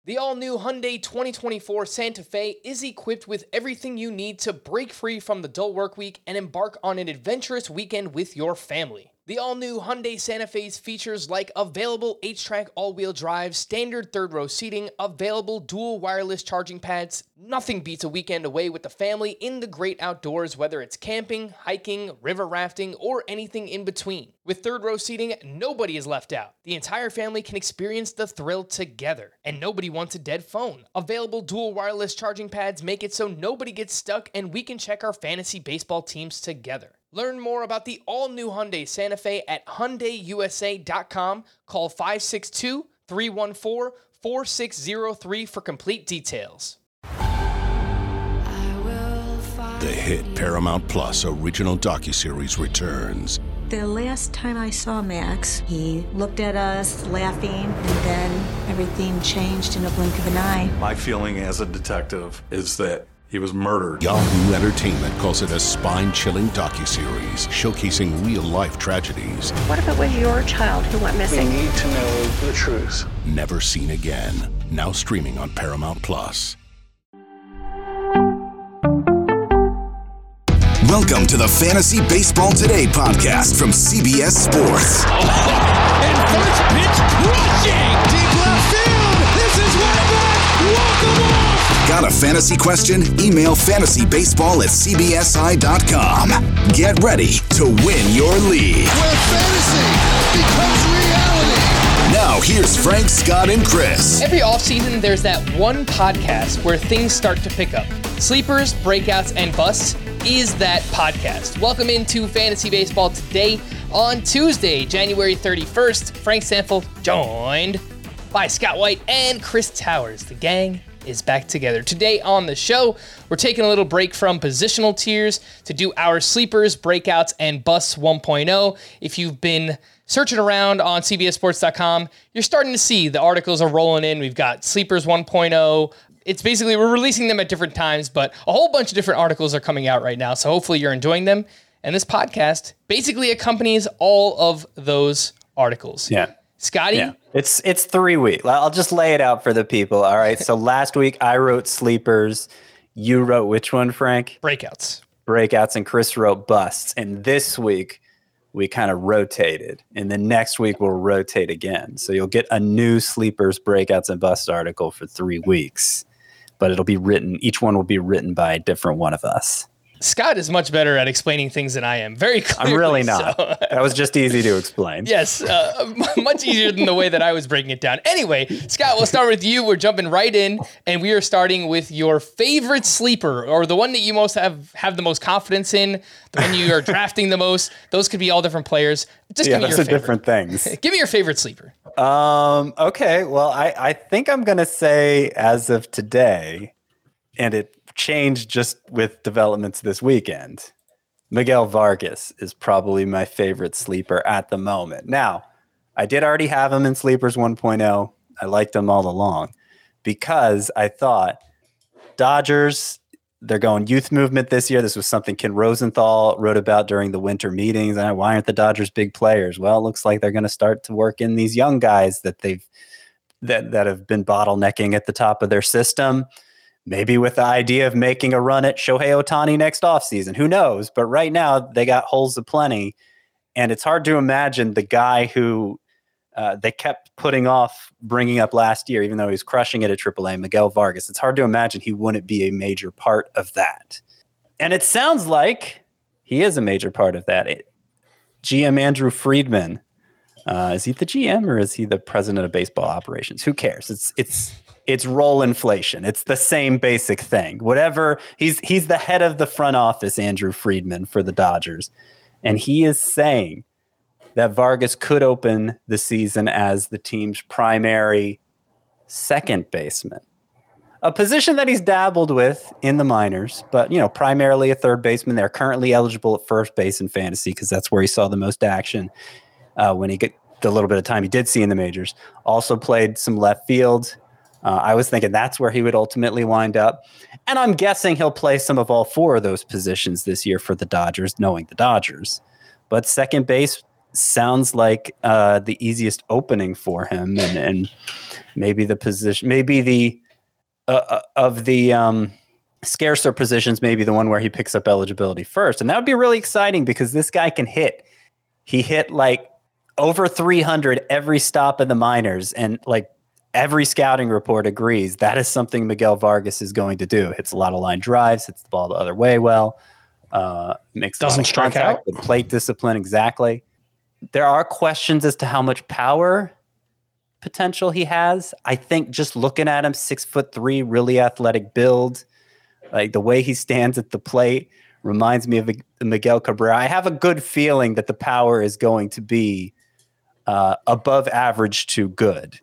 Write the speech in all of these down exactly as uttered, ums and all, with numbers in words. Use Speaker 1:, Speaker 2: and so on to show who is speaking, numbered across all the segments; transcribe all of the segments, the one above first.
Speaker 1: The all-new Hyundai twenty twenty-four Santa Fe is equipped with everything you need to break free from the dull work week and embark on an adventurous weekend with your family. The all-new Hyundai Santa Fe's features like available H-Track all-wheel drive, standard third-row seating, available dual wireless charging pads. Nothing beats a weekend away with the family in the great outdoors, whether it's camping, hiking, river rafting, or anything in between. With third-row seating, nobody is left out. The entire family can experience the thrill together, and nobody wants a dead phone. Available dual wireless charging pads make it so nobody gets stuck, and we can check our fantasy baseball teams together. Learn more about the all-new Hyundai Santa Fe at Hyundai U S A dot com. Call five six two, three one four, four six zero three for complete details.
Speaker 2: The hit Paramount Plus original docuseries returns.
Speaker 3: The last time I saw Max, he looked at us laughing, and then everything changed in a blink of an eye.
Speaker 4: My feeling as a detective is that he was murdered.
Speaker 2: Yahoo Entertainment calls it a spine-chilling docuseries showcasing real-life tragedies.
Speaker 5: What if it was your child who went missing?
Speaker 6: We need to know the truth.
Speaker 2: Never seen again. Now streaming on Paramount Plus.
Speaker 7: Welcome to the Fantasy Baseball Today podcast from C B S Sports.
Speaker 8: Oh, and first pitch crushing! Deep left field! This is way back! Walk 'em off!
Speaker 7: Got a fantasy question? Email fantasybaseball at c b s i dot com. Get ready to win your league.
Speaker 8: Where fantasy becomes reality.
Speaker 7: Now, here's Frank, Scott, and Chris.
Speaker 1: Every offseason, there's that one podcast where things start to pick up. Sleepers, breakouts, and busts is that podcast. Welcome into Fantasy Baseball Today on Tuesday, January thirty-first. Frank Stanfield joined by Scott White and Chris Towers. The gang is back together. Today on the show, we're taking a little break from positional tiers to do our sleepers, breakouts, and busts one point oh. If you've been searching around on c b s sports dot com, you're starting to see the articles are rolling in. We've got sleepers one point oh. It's basically, we're releasing them at different times, but a whole bunch of different articles are coming out right now. So hopefully you're enjoying them. And this podcast basically accompanies all of those articles.
Speaker 9: Yeah.
Speaker 1: Scotty?
Speaker 9: Yeah. It's it's three weeks. I'll just lay it out for the people. All right. So last week I wrote sleepers. You wrote which one, Frank?
Speaker 1: Breakouts.
Speaker 9: Breakouts, and Chris wrote busts. And this week we kind of rotated. And then next week we'll rotate again. So you'll get a new sleepers, breakouts, and busts article for three weeks. But it'll be written, each one will be written by a different one of us.
Speaker 1: Scott is much better at explaining things than I am. Very clearly.
Speaker 9: I'm really not.
Speaker 1: So.
Speaker 9: That was just easy to explain.
Speaker 1: Yes, uh, much easier than the way that I was breaking it down. Anyway, Scott, we'll start with you. We're jumping right in, and we are starting with your favorite sleeper, or the one that you most have, have the most confidence in, the one you are drafting the most. Those could be all different players. Just
Speaker 9: yeah,
Speaker 1: give me
Speaker 9: those
Speaker 1: your
Speaker 9: are
Speaker 1: favorite.
Speaker 9: different things.
Speaker 1: Give me your favorite sleeper.
Speaker 9: Um. Okay, well, I, I think I'm going to say as of today, and it changed just with developments this weekend, Miguel Vargas is probably my favorite sleeper at the moment. Now, I did already have him in Sleepers one point oh. I liked him all along because I thought Dodgers, they're going youth movement this year. This was something Ken Rosenthal wrote about during the winter meetings. And why aren't the Dodgers big players? Well, it looks like they're going to start to work in these young guys that they've that that have been bottlenecking at the top of their system. Maybe with the idea of making a run at Shohei Ohtani next offseason. Who knows? But right now, they got holes aplenty. And it's hard to imagine the guy who uh, they kept putting off bringing up last year, even though he was crushing it at triple A, Miguel Vargas. It's hard to imagine he wouldn't be a major part of that. And it sounds like he is a major part of that. It, G M Andrew Friedman, uh, is he the G M or is he the president of baseball operations? Who cares? It's it's... It's roll inflation. It's the same basic thing. Whatever, he's he's the head of the front office, Andrew Friedman, for the Dodgers. And he is saying that Vargas could open the season as the team's primary second baseman. A position that he's dabbled with in the minors, but, you know, primarily a third baseman. They're currently eligible at first base in fantasy because that's where he saw the most action uh, when he got the little bit of time he did see in the majors. Also played some left field. Uh, I was thinking that's where he would ultimately wind up. And I'm guessing he'll play some of all four of those positions this year for the Dodgers, knowing the Dodgers. But second base sounds like uh, the easiest opening for him, and, and maybe the position, maybe the uh, of the um, scarcer positions, maybe the one where he picks up eligibility first, and that would be really exciting because this guy can hit. He hit like over three hundred every stop in the minors, and like every scouting report agrees that is something Miguel Vargas is going to do. Hits a lot of line drives, hits the ball the other way well, uh, makes
Speaker 10: doesn't strike out
Speaker 9: with plate discipline exactly. There are questions as to how much power potential he has. I think just looking at him, six foot three, really athletic build, like the way he stands at the plate reminds me of Miguel Cabrera. I have a good feeling that the power is going to be uh, above average to good.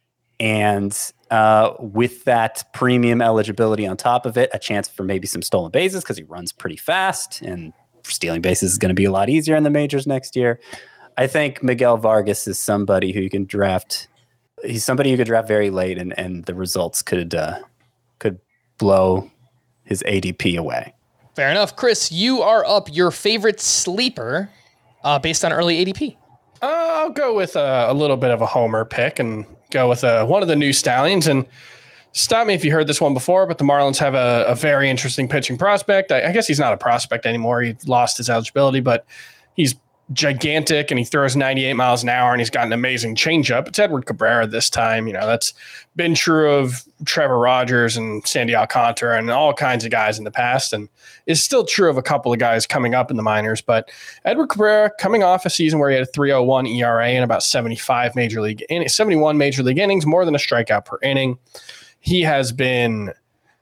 Speaker 9: And uh, with that premium eligibility on top of it, a chance for maybe some stolen bases because he runs pretty fast, and stealing bases is going to be a lot easier in the majors next year. I think Miguel Vargas is somebody who you can draft. He's somebody you could draft very late, and, and the results could uh, could blow his A D P away.
Speaker 1: Fair enough. Chris, you are up. Your favorite sleeper uh, based on early A D P?
Speaker 10: Uh, I'll go with a, a little bit of a homer pick and go with a, one of the new Stallions. And stop me if you heard this one before, but the Marlins have a, a very interesting pitching prospect. I, I guess he's not a prospect anymore. He lost his eligibility, but he's gigantic and he throws ninety-eight miles an hour and he's got an amazing changeup. It's Edward Cabrera this time. You know, that's been true of Trevor Rogers and Sandy Alcantara and all kinds of guys in the past, and is still true of a couple of guys coming up in the minors. But Edward Cabrera coming off a season where he had a three oh one E R A and about seventy-five major league in seventy-one major league innings, more than a strikeout per inning. He has been,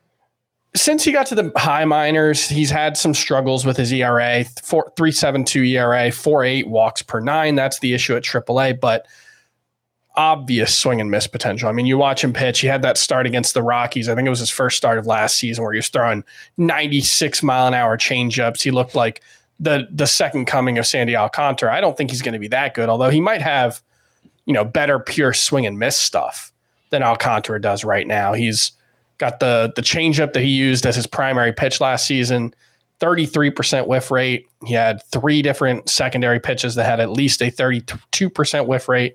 Speaker 10: since he got to the high minors, he's had some struggles with his E R A, three point seven two E R A, four point eight walks per nine. That's the issue at triple A, but obvious swing and miss potential. I mean, you watch him pitch. He had that start against the Rockies. I think it was his first start of last season where he was throwing ninety-six mile an hour changeups. He looked like the the second coming of Sandy Alcantara. I don't think he's going to be that good, although he might have, you know, better pure swing and miss stuff than Alcantara does right now. He's got the the changeup that he used as his primary pitch last season, thirty-three percent whiff rate. He had three different secondary pitches that had at least a thirty-two percent whiff rate.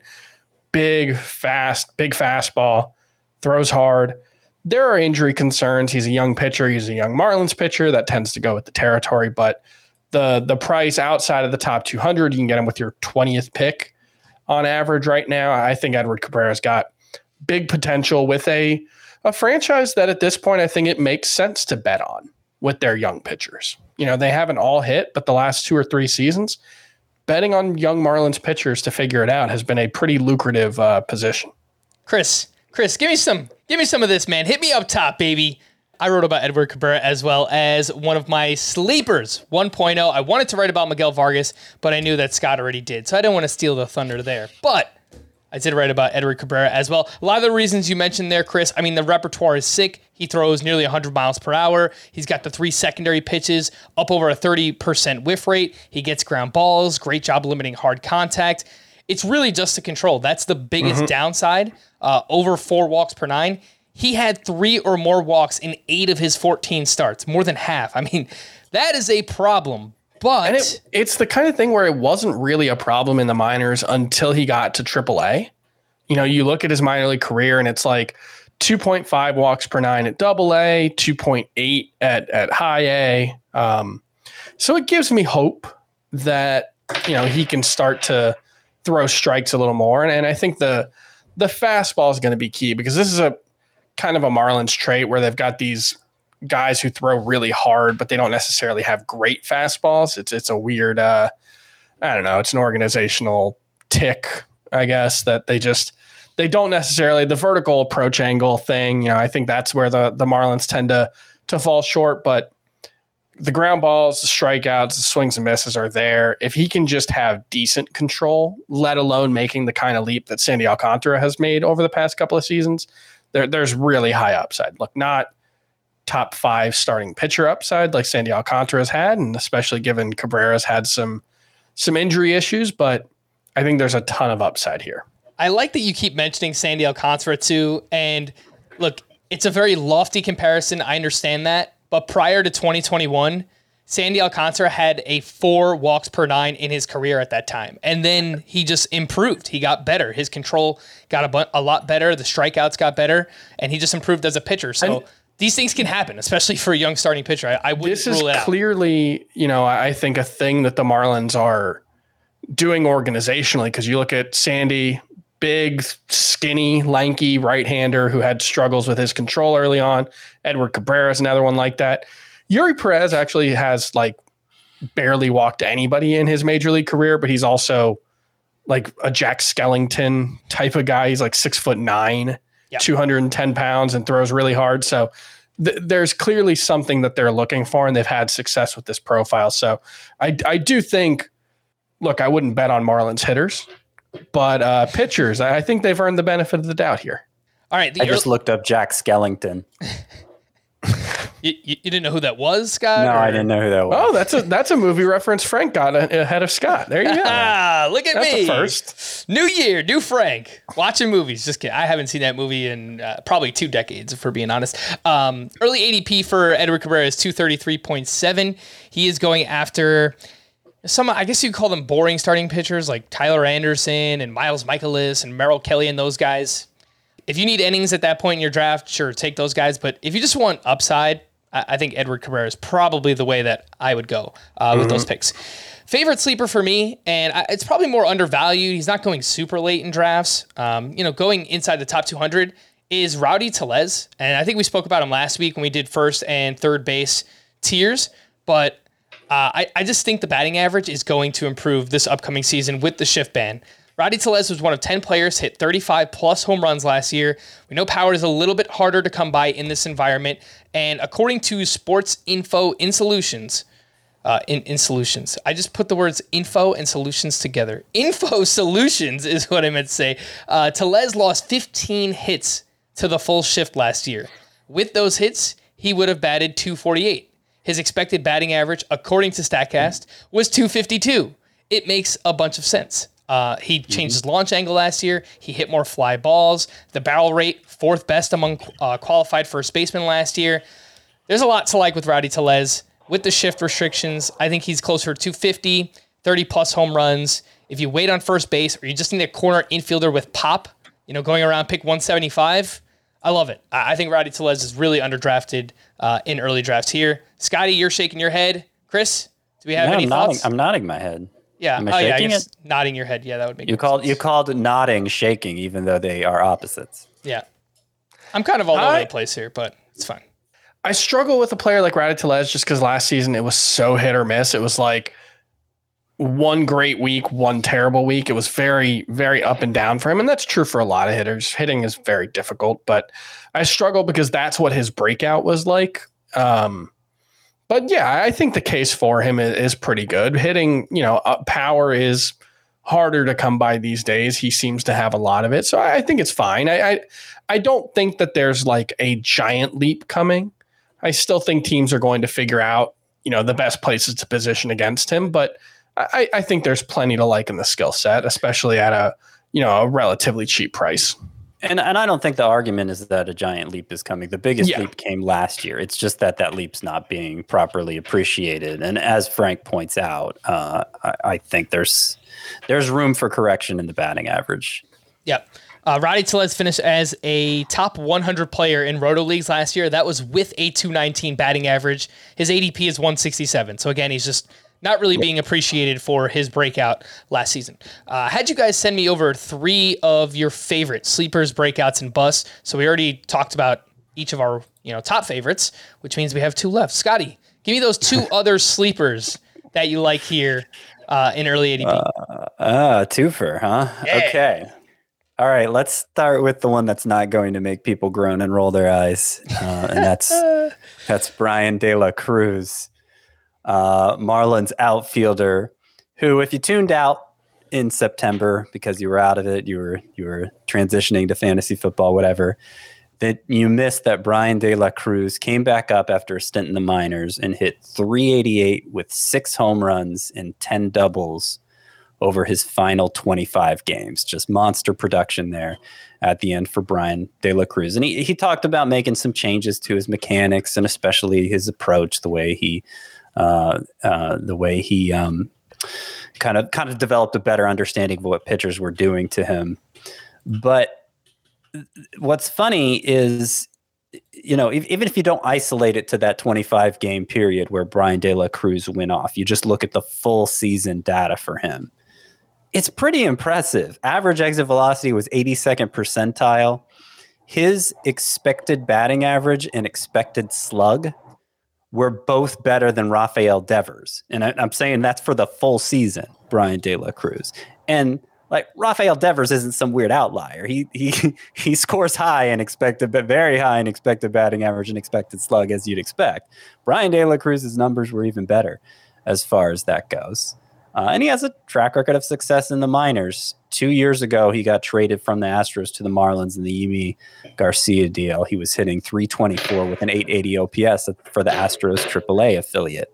Speaker 10: Big, fast, big fastball, throws hard. There are injury concerns. He's a young pitcher. He's a young Marlins pitcher. That tends to go with the territory, but the the price outside of the top two hundred, you can get him with your twentieth pick on average right now. I think Edward Cabrera's got big potential with a a franchise that at this point, I think it makes sense to bet on with their young pitchers. You know, they haven't all hit, but the last two or three seasons, betting on young Marlins pitchers to figure it out has been a pretty lucrative uh, position.
Speaker 1: Chris, Chris, give me some, give me some of this, man. Hit me up top, baby. I wrote about Edward Cabrera as well as one of my sleepers, one point oh. I wanted to write about Miguel Vargas, but I knew that Scott already did, so I didn't want to steal the thunder there. But I did write about Edward Cabrera as well. A lot of the reasons you mentioned there, Chris, I mean, the repertoire is sick. He throws nearly one hundred miles per hour. He's got the three secondary pitches, up over a thirty percent whiff rate. He gets ground balls. Great job limiting hard contact. It's really just the control. That's the biggest mm-hmm. downside. Uh, over four walks per nine. He had three or more walks in eight of his fourteen starts, more than half. I mean, that is a problem. But
Speaker 10: and it, it's the kind of thing where it wasn't really a problem in the minors until he got to triple A. You know, you look at his minor league career and it's like two point five walks per nine at double A, two point eight at, at high A. Um, so it gives me hope that, you know, he can start to throw strikes a little more. And, and I think the, the fastball is going to be key because this is a kind of a Marlins trait where they've got these guys who throw really hard, but they don't necessarily have great fastballs. It's it's a weird, uh, I don't know, it's an organizational tick, I guess, that they just, they don't necessarily, the vertical approach angle thing, you know, I think that's where the, the Marlins tend to to fall short, but the ground balls, the strikeouts, the swings and misses are there. If he can just have decent control, let alone making the kind of leap that Sandy Alcantara has made over the past couple of seasons, there, there's really high upside. Look, not top five starting pitcher upside like Sandy Alcantara has had, and especially given Cabrera's had some some injury issues, but I think there's a ton of upside here.
Speaker 1: I like that you keep mentioning Sandy Alcantara too, and look, it's a very lofty comparison. I understand that, but prior to twenty twenty-one, Sandy Alcantara had a four walks per nine in his career at that time. And then he just improved. He got better. His control got a, bu- a lot better. The strikeouts got better. And he just improved as a pitcher. So and these things can happen, especially for a young starting pitcher. I, I wouldn't
Speaker 10: this is
Speaker 1: rule it out.
Speaker 10: Clearly, you know, I think a thing that the Marlins are doing organizationally, because you look at Sandy, big, skinny, lanky right-hander who had struggles with his control early on. Edward Cabrera is another one like that. Yuri Perez actually has like barely walked anybody in his major league career, but he's also like a Jack Skellington type of guy. He's like six foot nine, yep. two hundred ten pounds, and throws really hard. So th- there's clearly something that they're looking for, and they've had success with this profile. So I, I do think, look, I wouldn't bet on Marlins hitters, but uh, pitchers, I think they've earned the benefit of the doubt here.
Speaker 1: All right.
Speaker 9: I early- just looked up Jack Skellington.
Speaker 1: You, you didn't know who that was, Scott?
Speaker 9: No,
Speaker 1: or?
Speaker 9: I didn't know who that was.
Speaker 10: Oh, that's a that's a movie reference Frank got ahead of Scott. There you go.
Speaker 1: Ah, look at
Speaker 10: that's
Speaker 1: me.
Speaker 10: A first.
Speaker 1: New year, new Frank. Watching movies. Just kidding. I haven't seen that movie in uh, probably two decades, if we're being honest. Um, early A D P for Edward Cabrera is two thirty-three point seven. He is going after some, I guess you'd call them boring starting pitchers like Tyler Anderson and Miles Michaelis and Merrill Kelly and those guys. If you need innings at that point in your draft, sure, take those guys. But if you just want upside, I think Edward Cabrera is probably the way that I would go uh, with mm-hmm. those picks. Favorite sleeper for me, and I, it's probably more undervalued. He's not going super late in drafts. Um, you know, going inside the top two hundred is Rowdy Tellez. And I think we spoke about him last week when we did first and third base tiers. But uh, I, I just think the batting average is going to improve this upcoming season with the shift ban. Rowdy Tellez was one of ten players, hit thirty-five plus home runs last year. We know power is a little bit harder to come by in this environment. And according to Sports Info in Solutions, uh, in, in Solutions, I just put the words info and solutions together. Info Solutions is what I meant to say. Uh, Tellez lost fifteen hits to the full shift last year. With those hits, he would have batted two forty-eight. His expected batting average, according to StatCast, was two fifty-two. It makes a bunch of sense. Uh, he changed his launch angle last year. He hit more fly balls. The barrel rate, fourth best among uh, qualified first basemen last year. There's a lot to like with Rowdy Tellez. With the shift restrictions, I think he's closer to fifty, thirty plus home runs. If you wait on first base or you just need a corner infielder with pop, you know, going around pick one seventy-five, I love it. I think Rowdy Tellez is really underdrafted uh, in early drafts here. Scotty, you're shaking your head. Chris, do we have
Speaker 9: no,
Speaker 1: any
Speaker 9: I'm
Speaker 1: thoughts?
Speaker 9: Nodding, I'm nodding my head.
Speaker 1: Yeah.
Speaker 9: Am
Speaker 1: I
Speaker 9: I
Speaker 1: oh, yeah, I
Speaker 9: shaking
Speaker 1: guess
Speaker 9: it?
Speaker 1: Nodding your head. Yeah, that would make
Speaker 9: you called
Speaker 1: sense.
Speaker 9: you called nodding shaking, even though they are opposites.
Speaker 1: Yeah. I'm kind of all
Speaker 10: I,
Speaker 1: over the place here, but it's fine.
Speaker 10: I struggle with a player like Rowdy Tellez just because last season it was so hit or miss. It was like one great week, one terrible week. It was very, very up and down for him. And that's true for a lot of hitters. Hitting is very difficult, but I struggle because that's what his breakout was like. Um, But yeah, I think the case for him is, is pretty good. Hitting, you know, uh, power is harder to come by these days. He seems to have a lot of it. So I, I think it's fine. I, I I don't think that there's like a giant leap coming. I still think teams are going to figure out, you know, the best places to position against him. But I, I think there's plenty to like in the skill set, especially at a, you know, a relatively cheap price.
Speaker 9: And and I don't think the argument is that a giant leap is coming. The biggest
Speaker 10: yeah.
Speaker 9: leap came last year. It's just that that leap's not being properly appreciated. And as Frank points out, uh, I, I think there's there's room for correction in the batting average.
Speaker 1: Yep. Uh, Rowdy Tellez finished as a top one hundred player in Roto Leagues last year. That was with a two nineteen batting average. His A D P is one sixty-seven. So again, he's just not really being appreciated for his breakout last season. Uh, had you guys send me over three of your favorite sleepers, breakouts, and busts. So we already talked about each of our, you know, top favorites, which means we have two left. Scotty, give me those two other sleepers that you like here uh, in early A D P.
Speaker 9: Uh, uh, twofer, huh?
Speaker 1: Yeah.
Speaker 9: Okay. All right, let's start with the one that's not going to make people groan and roll their eyes, uh, and that's that's Bryan De La Cruz. Uh, Marlins outfielder, who, if you tuned out in September because you were out of it, you were you were transitioning to fantasy football, whatever, that you missed that Bryan De La Cruz came back up after a stint in the minors and hit three eighty-eight with six home runs and ten doubles over his final twenty-five games. Just monster production there at the end for Bryan De La Cruz. And he, he talked about making some changes to his mechanics and especially his approach, the way he uh, uh, the way he um, kind of kind of developed a better understanding of what pitchers were doing to him. But what's funny is, you know, if, even if you don't isolate it to that twenty-five game period where Brian De La Cruz went off, you just look at the full season data for him. It's pretty impressive. Average exit velocity was eighty-second percentile. His expected batting average and expected slug were both better than Rafael Devers. And I, I'm saying that's for the full season, Brian De La Cruz. And like Rafael Devers isn't some weird outlier. He he he scores high and expected, but very high in expected batting average and expected slug, as you'd expect. Brian De La Cruz's numbers were even better as far as that goes. Uh, and he has a track record of success in the minors. Two years ago, he got traded from the Astros to the Marlins in the Yimi Garcia deal. He was hitting three twenty-four with an eight eighty O P S for the Astros triple A affiliate.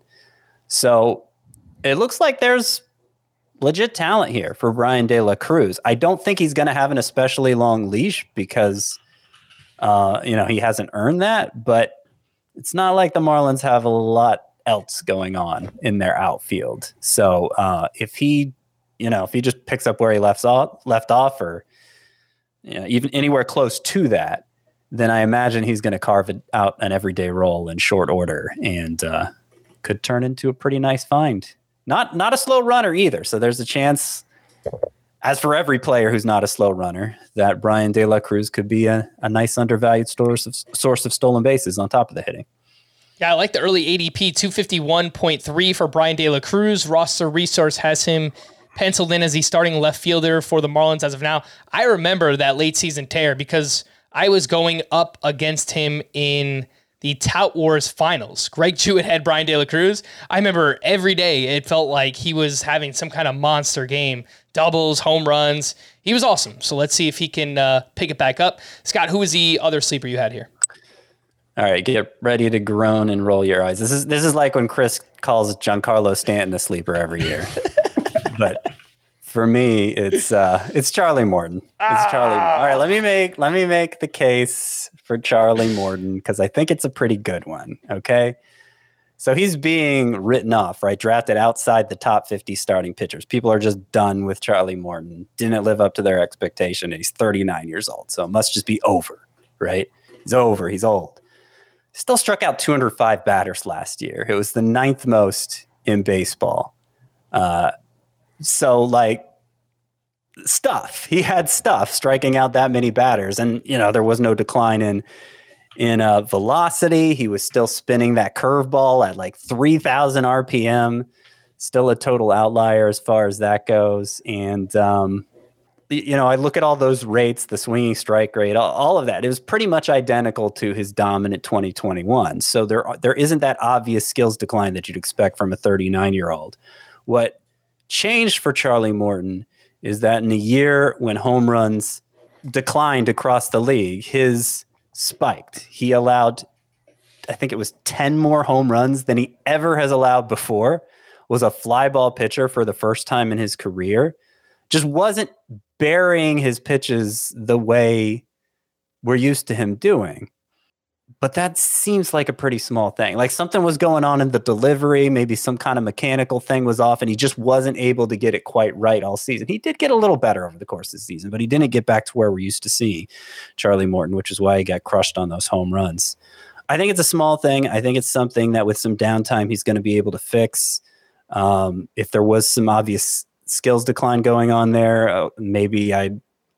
Speaker 9: So it looks like there's legit talent here for Brian De La Cruz. I don't think he's going to have an especially long leash because, uh, you know, he hasn't earned that. But it's not like the Marlins have a lot else going on in their outfield. So uh, if he, you know, if he just picks up where he left off, left off, or you know, even anywhere close to that, then I imagine he's going to carve it out an everyday role in short order and uh, could turn into a pretty nice find. Not not a slow runner either. So there's a chance, as for every player who's not a slow runner, that Brian De La Cruz could be a, a nice undervalued source of source of stolen bases on top of the hitting.
Speaker 1: Yeah, I like the early A D P, two fifty-one point three for Brian De La Cruz. Roster Resource has him penciled in as the starting left fielder for the Marlins as of now. I remember that late season tear because I was going up against him in the Tout Wars finals. Greg Jewett had Brian De La Cruz. I remember every day it felt like he was having some kind of monster game. Doubles, home runs. He was awesome. So let's see if he can uh, pick it back up. Scott, who was the other sleeper you had here?
Speaker 9: All right, get ready to groan and roll your eyes. This is this is like when Chris calls Giancarlo Stanton a sleeper every year. But for me, it's uh, it's Charlie Morton. It's Charlie. Ah. All right, let me make let me make the case for Charlie Morton because I think it's a pretty good one. Okay, so he's being written off, right? Drafted outside the top fifty starting pitchers. People are just done with Charlie Morton. Didn't live up to their expectation. And he's thirty-nine years old, so it must just be over, right? He's over. He's old. Still struck out two hundred five batters last year. It was the ninth most in baseball. Uh, so, like, stuff. He had stuff striking out that many batters. And, you know, there was no decline in in uh, velocity. He was still spinning that curveball at, like, three thousand R P M. Still a total outlier as far as that goes. And, um, you know, I look at all those rates, the swinging strike rate, all, all of that. It was pretty much identical to his dominant twenty twenty-one. So there, there isn't that obvious skills decline that you'd expect from a thirty-nine-year-old. What changed for Charlie Morton is that in a year when home runs declined across the league, his spiked. He allowed, I think it was ten more home runs than he ever has allowed before. Was a fly ball pitcher for the first time in his career. Just wasn't burying his pitches the way we're used to him doing. But that seems like a pretty small thing. Like something was going on in the delivery, maybe some kind of mechanical thing was off, and he just wasn't able to get it quite right all season. He did get a little better over the course of the season, but he didn't get back to where we're used to seeing Charlie Morton, which is why he got crushed on those home runs. I think it's a small thing. I think it's something that with some downtime, he's going to be able to fix. Um, if there was some obvious skills decline going on there, uh, maybe I'd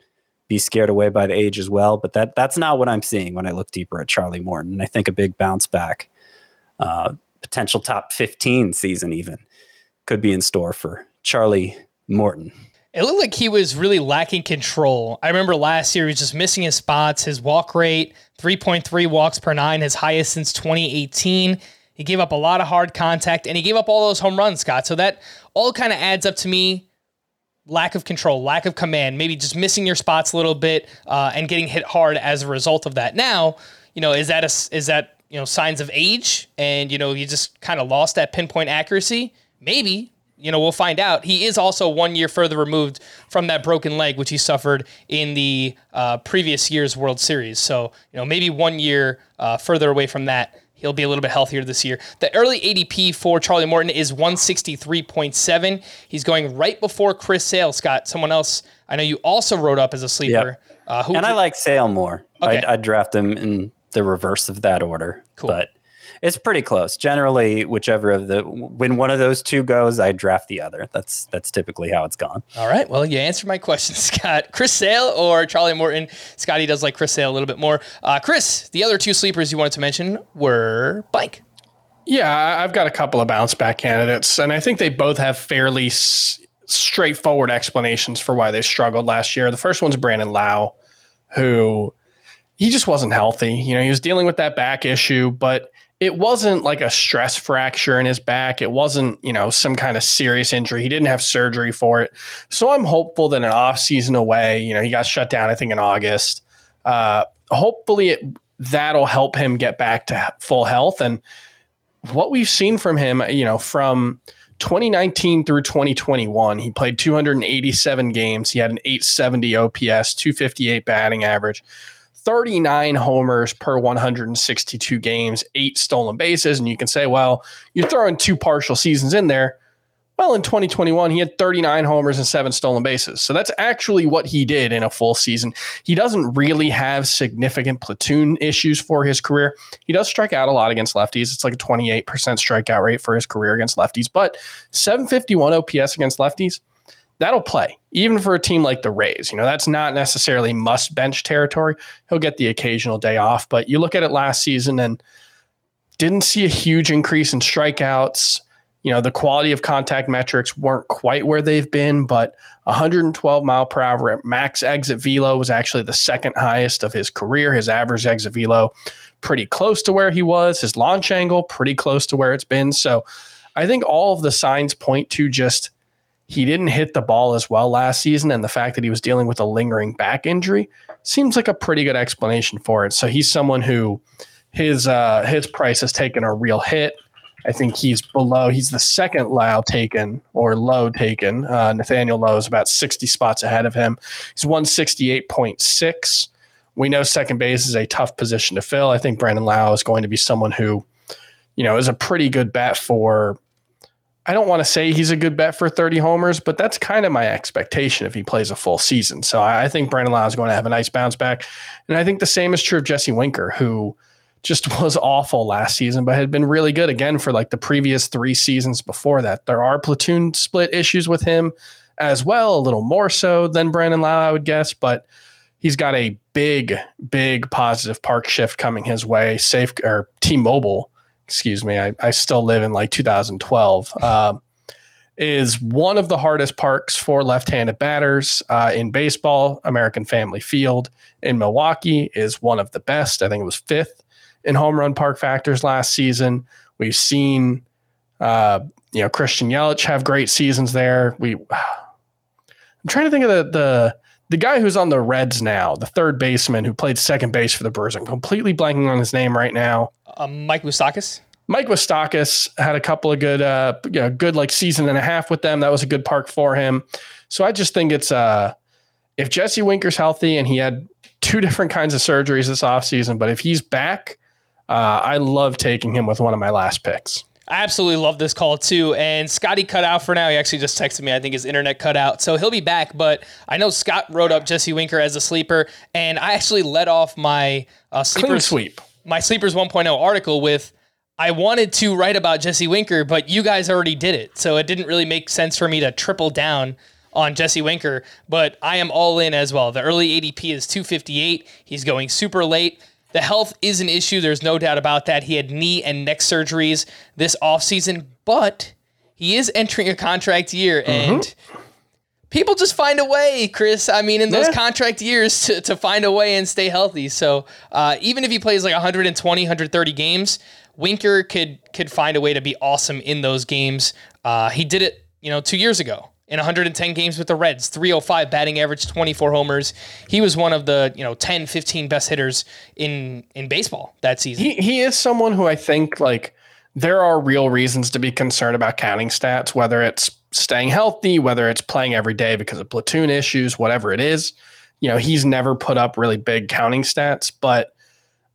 Speaker 9: be scared away by the age as well, but that that's not what I'm seeing when I look deeper at Charlie Morton. And I think a big bounce back, uh, potential top fifteen season even, could be in store for Charlie Morton.
Speaker 1: It looked like he was really lacking control. I remember last year he was just missing his spots. His walk rate, three point three walks per nine, his highest since twenty eighteen. He gave up a lot of hard contact, and he gave up all those home runs, Scott. So that all kind of adds up to me. Lack of control, lack of command, maybe just missing your spots a little bit uh, and getting hit hard as a result of that. Now, you know, is that a, is that you know signs of age, and you know you just kind of lost that pinpoint accuracy? Maybe. You know, we'll find out. He is also one year further removed from that broken leg, which he suffered in the uh, previous year's World Series. So, you know, maybe one year uh, further away from that he'll be a little bit healthier this year. The early A D P for Charlie Morton is one sixty-three point seven. He's going right before Chris Sale. Scott, someone else I know you also wrote up as a sleeper.
Speaker 9: Yep.
Speaker 1: Uh, who
Speaker 9: and I like Sale more.
Speaker 1: Okay.
Speaker 9: I'd, I'd draft him in the reverse of that order.
Speaker 1: Cool.
Speaker 9: But it's pretty close. Generally, whichever of the when one of those two goes, I draft the other. That's that's typically how it's gone.
Speaker 1: All right. Well, you answered my question, Scott. Chris Sale or Charlie Morton? Scotty does like Chris Sale a little bit more. Uh, Chris, the other two sleepers you wanted to mention were blank.
Speaker 10: Yeah, I've got a couple of bounce back candidates, and I think they both have fairly s- straightforward explanations for why they struggled last year. The first one's Brandon Lau, who he just wasn't healthy. You know, he was dealing with that back issue, but it wasn't like a stress fracture in his back. It wasn't, you know, some kind of serious injury. He didn't have surgery for it. So I'm hopeful that an off season away, you know, he got shut down, I think in August. Uh, hopefully it, that'll help him get back to full health. And what we've seen from him, you know, from twenty nineteen through twenty twenty-one, he played two hundred eighty-seven games. He had an eight seventy O P S, two fifty-eight batting average, thirty-nine homers per one hundred sixty-two games, eight stolen bases. And you can say, well, you're throwing two partial seasons in there. Well, in twenty twenty-one, he had thirty-nine homers and seven stolen bases. So that's actually what he did in a full season. He doesn't really have significant platoon issues for his career. He does strike out a lot against lefties. It's like a twenty-eight percent strikeout rate for his career against lefties, but seven fifty-one O P S against lefties, that'll play, even for a team like the Rays. You know, that's not necessarily must bench territory. He'll get the occasional day off, but you look at it last season and didn't see a huge increase in strikeouts. You know, the quality of contact metrics weren't quite where they've been, but one hundred twelve mile per hour max exit velo was actually the second highest of his career. His average exit velo pretty close to where he was. His launch angle pretty close to where it's been. So I think all of the signs point to just he didn't hit the ball as well last season, and the fact that he was dealing with a lingering back injury seems like a pretty good explanation for it. So he's someone who his uh, his price has taken a real hit. I think he's below. He's the second Lau taken or low taken. Uh, Nathaniel Lowe is about sixty spots ahead of him. He's one sixty-eight point six. We know second base is a tough position to fill. I think Brandon Lau is going to be someone who, you know, is a pretty good bet for. I don't want to say he's a good bet for thirty homers, but that's kind of my expectation if he plays a full season. So I, I think Brandon Lau is going to have a nice bounce back. And I think the same is true of Jesse Winker, who just was awful last season, but had been really good again for like the previous three seasons before that. There are platoon split issues with him as well, a little more so than Brandon Lau, I would guess, but he's got a big, big positive park shift coming his way. Safe or T-Mobile, excuse me. I, I still live in like two thousand twelve. Um, is one of the hardest parks for left-handed batters uh, in baseball. American Family Field in Milwaukee is one of the best. I think it was fifth in home run park factors last season. We've seen, uh, you know, Christian Yelich have great seasons there. We, I'm trying to think of the, the, the guy who's on the Reds now, the third baseman who played second base for the Brewers. I'm completely blanking on his name right now.
Speaker 1: Um, Mike Moustakas.
Speaker 10: Mike Moustakas had a couple of good, uh, you know, good like season and a half with them. That was a good park for him. So I just think it's, uh, if Jesse Winker's healthy, and he had two different kinds of surgeries this offseason, but if he's back, Uh, I love taking him with one of my last picks.
Speaker 1: I absolutely love this call too. And Scotty cut out for now. He actually just texted me. I think his internet cut out. So he'll be back. But I know Scott wrote up Jesse Winker as a sleeper. And I actually led off my uh, sleepers,
Speaker 10: sweep.
Speaker 1: my Sleepers one point oh article with, I wanted to write about Jesse Winker, but you guys already did it. So it didn't really make sense for me to triple down on Jesse Winker. But I am all in as well. The early A D P is two fifty-eight. He's going super late. The health is an issue. There's no doubt about that. He had knee and neck surgeries this offseason, but he is entering a contract year, and mm-hmm. people just find a way, Chris. I mean, in those yeah. contract years to, to find a way and stay healthy. So uh, even if he plays like one twenty, one thirty games, Winker could could find a way to be awesome in those games. Uh, he did it, you know, two years ago. In one hundred ten games with the Reds, three oh five batting average, twenty-four homers. He was one of the, you know, ten, fifteen best hitters in in baseball that season.
Speaker 10: He he is someone who I think, like, there are real reasons to be concerned about counting stats, whether it's staying healthy, whether it's playing every day because of platoon issues, whatever it is. You know, he's never put up really big counting stats, but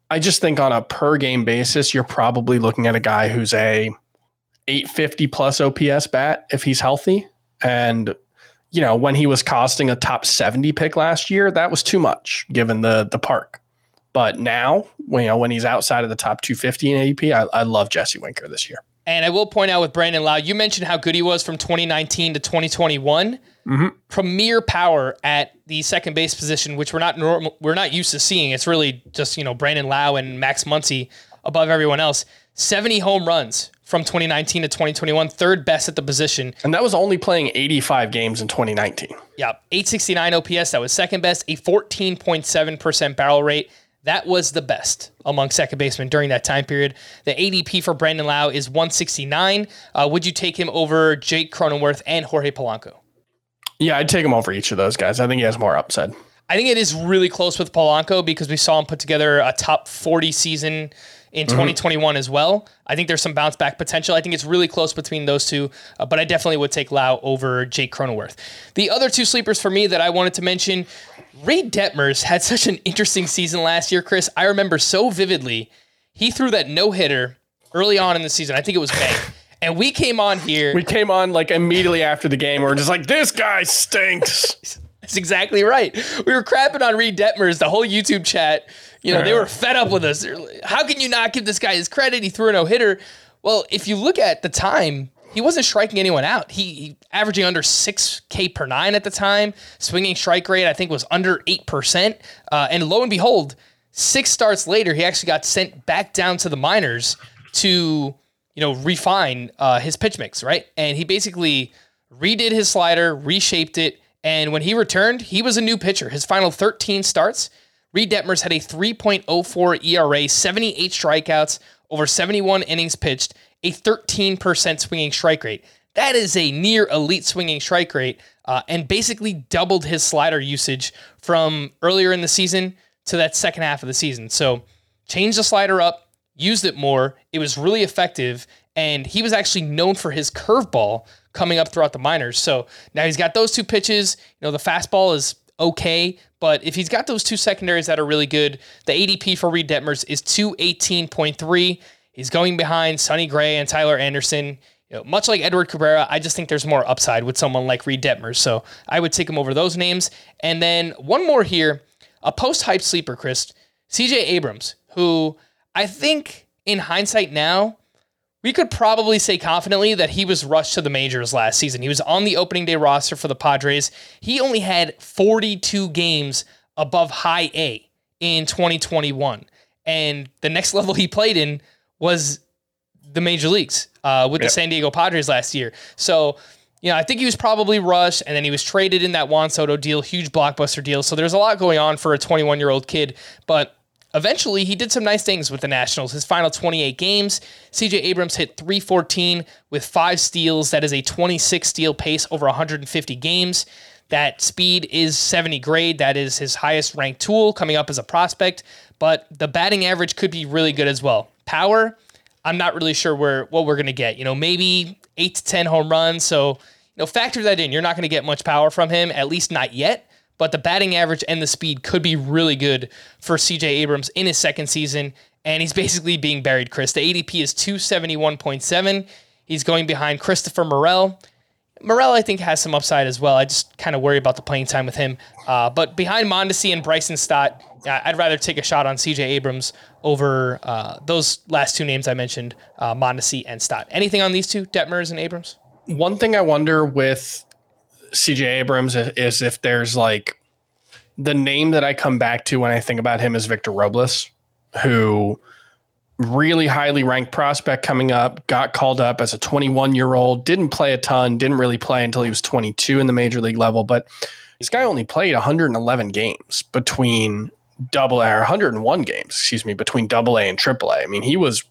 Speaker 10: I just think on a per game basis, you're probably looking at a guy who's a eight fifty plus O P S bat if he's healthy. And, you know, when he was costing a top seventy pick last year, that was too much given the the park. But now, you know, when he's outside of the top two fifty in A D P, I, I love Jesse Winker this year.
Speaker 1: And I will point out with Brandon Lowe, you mentioned how good he was from twenty nineteen to twenty twenty-one. Mm-hmm. Premier power at the second base position, which we're not normal, we're not used to seeing. It's really just, you know, Brandon Lowe and Max Muncy above everyone else. seventy home runs from twenty nineteen to twenty twenty-one, third best at the position.
Speaker 10: And that was only playing eighty-five games in twenty nineteen.
Speaker 1: Yeah, eight sixty-nine O P S, that was second best, a fourteen point seven percent barrel rate. That was the best among second basemen during that time period. The A D P for Brandon Lowe is one sixty-nine. Uh, would you take him over Jake Cronenworth and Jorge Polanco?
Speaker 10: Yeah, I'd take him over each of those guys. I think he has more upside.
Speaker 1: I think it is really close with Polanco because we saw him put together a top forty season in twenty twenty-one mm-hmm. as well. I think there's some bounce back potential. I think it's really close between those two, uh, but I definitely would take Lowe over Jake Cronenworth. The other two sleepers for me that I wanted to mention, Reid Detmers had such an interesting season last year, Chris. I remember so vividly, he threw that no-hitter early on in the season. I think it was May. And we came on here.
Speaker 10: We came on like immediately after the game. We we're just like, this guy stinks.
Speaker 1: That's exactly right. We were crapping on Reid Detmers, the whole YouTube chat. You know, they were fed up with us. Like, how can you not give this guy his credit? He threw a no-hitter. Well, if you look at the time, he wasn't striking anyone out. He, he averaging under six K per nine at the time. Swinging strike rate, I think, was under eight percent. Uh, and lo and behold, six starts later, he actually got sent back down to the minors to, you know, refine uh, his pitch mix, right? And he basically redid his slider, reshaped it, and when he returned, he was a new pitcher. His final thirteen starts, Reid Detmers had a three point oh four E R A, seventy-eight strikeouts, over seventy-one innings pitched, a thirteen percent swinging strike rate. That is a near elite swinging strike rate, uh, and basically doubled his slider usage from earlier in the season to that second half of the season. So changed the slider up, used it more. It was really effective, and he was actually known for his curveball coming up throughout the minors. So now he's got those two pitches. You know, the fastball is okay, but if he's got those two secondaries that are really good, the A D P for Reid Detmers is two eighteen point three. He's going behind Sonny Gray and Tyler Anderson. You know, much like Edward Cabrera, I just think there's more upside with someone like Reid Detmers. So I would take him over those names. And then one more here, a post-hype sleeper, Chris, C J Abrams, who I think in hindsight now, we could probably say confidently that he was rushed to the majors last season. He was on the opening day roster for the Padres. He only had forty-two games above high A in twenty twenty-one. And the next level he played in was the major leagues uh, with yep. the San Diego Padres last year. So, you know, I think he was probably rushed, and then he was traded in that Juan Soto deal, huge blockbuster deal. So there's a lot going on for a twenty-one-year-old kid, but eventually he did some nice things with the Nationals. His final twenty-eight games, C J Abrams hit three fourteen with five steals. That is a twenty-six steal pace over one hundred fifty games. That speed is seventy grade. That is his highest ranked tool coming up as a prospect, but the batting average could be really good as well. Power, I'm not really sure where what we're going to get. You know, maybe eight to ten home runs. So, you know, factor that in. You're not going to get much power from him, at least not yet. But the batting average and the speed could be really good for C J Abrams in his second season. And he's basically being buried, Chris. The A D P is two seventy-one point seven. He's going behind Christopher Morel. Morel, I think, has some upside as well. I just kind of worry about the playing time with him. Uh, but behind Mondesi and Bryson Stott, I'd rather take a shot on C J Abrams over uh, those last two names I mentioned, uh, Mondesi and Stott. Anything on these two, Detmers and Abrams?
Speaker 10: One thing I wonder with C J Abrams is if there's like the name that I come back to when I think about him is Victor Robles, who really highly ranked prospect coming up, got called up as a twenty-one year old, didn't play a ton, didn't really play until he was twenty-two in the major league level. But this guy only played one hundred eleven games between double A or one hundred one games, excuse me, between double A and triple A. I mean, he was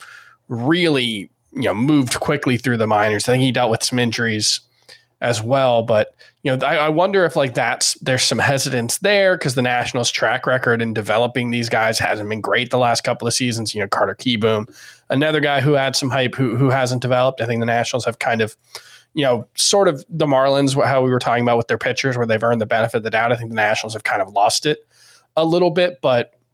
Speaker 10: really, you know, moved quickly through the minors. I think he dealt with some injuries as well, but you know, I, I wonder if like that's there's some hesitance there because the Nationals' track record in developing these guys hasn't been great the last couple of seasons. You know, Carter Kieboom, another guy who had some hype who who hasn't developed. I think the Nationals have kind of, you know, sort of the Marlins, how we were talking about with their pitchers, where they've earned the benefit of the doubt. I think the Nationals have kind of lost it a little bit, but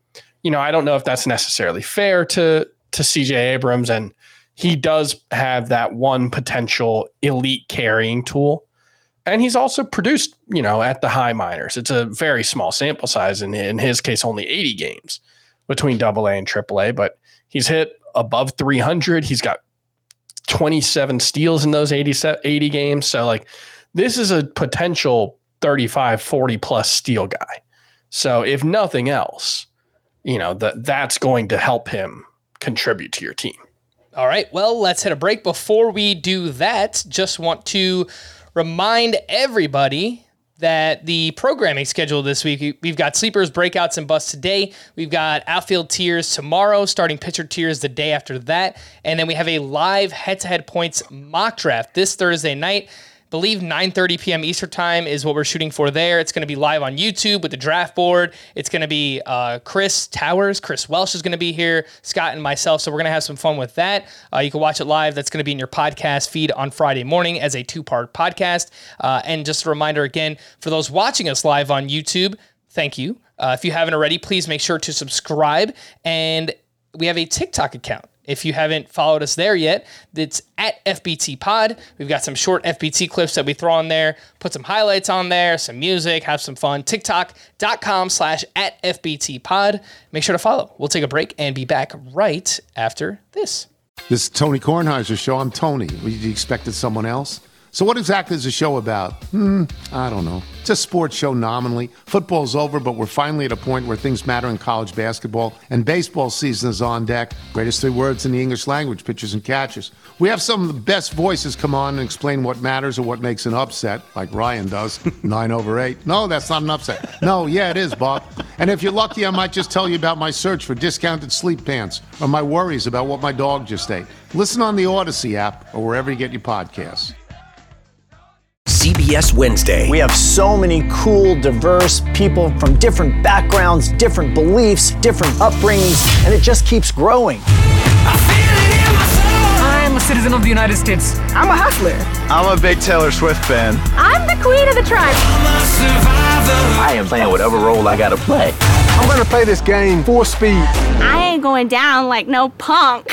Speaker 10: you know, I don't know if that's necessarily fair to to C J Abrams, and he does have that one potential elite carrying tool. And he's also produced, you know, at the high minors. It's a very small sample size, and in his case, only eighty games between double A and triple A, but he's hit above three hundred. He's got twenty-seven steals in those eighty, eighty games. So like, this is a potential thirty-five, forty plus steal guy. So if nothing else, you know, that that's going to help him contribute to your team.
Speaker 1: All right, well, let's hit a break. Before we do that, just want to remind everybody that the programming schedule this week, we've got sleepers, breakouts, and busts today. We've got outfield tiers tomorrow, starting pitcher tiers the day after that. And then we have a live head-to-head points mock draft this Thursday night. I believe nine thirty p.m. Eastern time is what we're shooting for there. It's going to be live on YouTube with the draft board. It's going to be uh, Chris Towers. Chris Welsh is going to be here, Scott and myself. So we're going to have some fun with that. Uh, you can watch it live. That's going to be in your podcast feed on Friday morning as a two-part podcast. Uh, and just a reminder again, for those watching us live on YouTube, thank you. Uh, if you haven't already, please make sure to subscribe. And we have a TikTok account. If you haven't followed us there yet, it's at F B T Pod. We've got some short F B T clips that we throw on there, put some highlights on there, some music, have some fun. TikTok.com slash at F B T Pod. Make sure to follow. We'll take a break and be back right after this.
Speaker 11: This is Tony Kornheiser's show. I'm Tony. You expected someone else? So what exactly is the show about? Hmm, I don't know. It's a sports show nominally. Football's over, but we're finally at a point where things matter in college basketball, and baseball season is on deck. Greatest three words in the English language, pitchers and catchers. We have some of the best voices come on and explain what matters or what makes an upset, like Ryan does, nine over eight. No, that's not an upset. No, yeah, it is, Bob. And if you're lucky, I might just tell you about my search for discounted sleep pants or my worries about what my dog just ate. Listen on the Odyssey app or wherever you get your podcasts.
Speaker 12: C B S Wednesday.
Speaker 13: We have so many cool, diverse people from different backgrounds, different beliefs, different upbringings, and it just keeps growing.
Speaker 14: I'm a citizen of the United States.
Speaker 15: I'm a hustler.
Speaker 16: I'm a big Taylor Swift fan.
Speaker 17: I'm the queen of the tribe.
Speaker 18: I am playing whatever role I gotta play.
Speaker 19: I'm gonna play this game full speed.
Speaker 17: I ain't going down like no punk.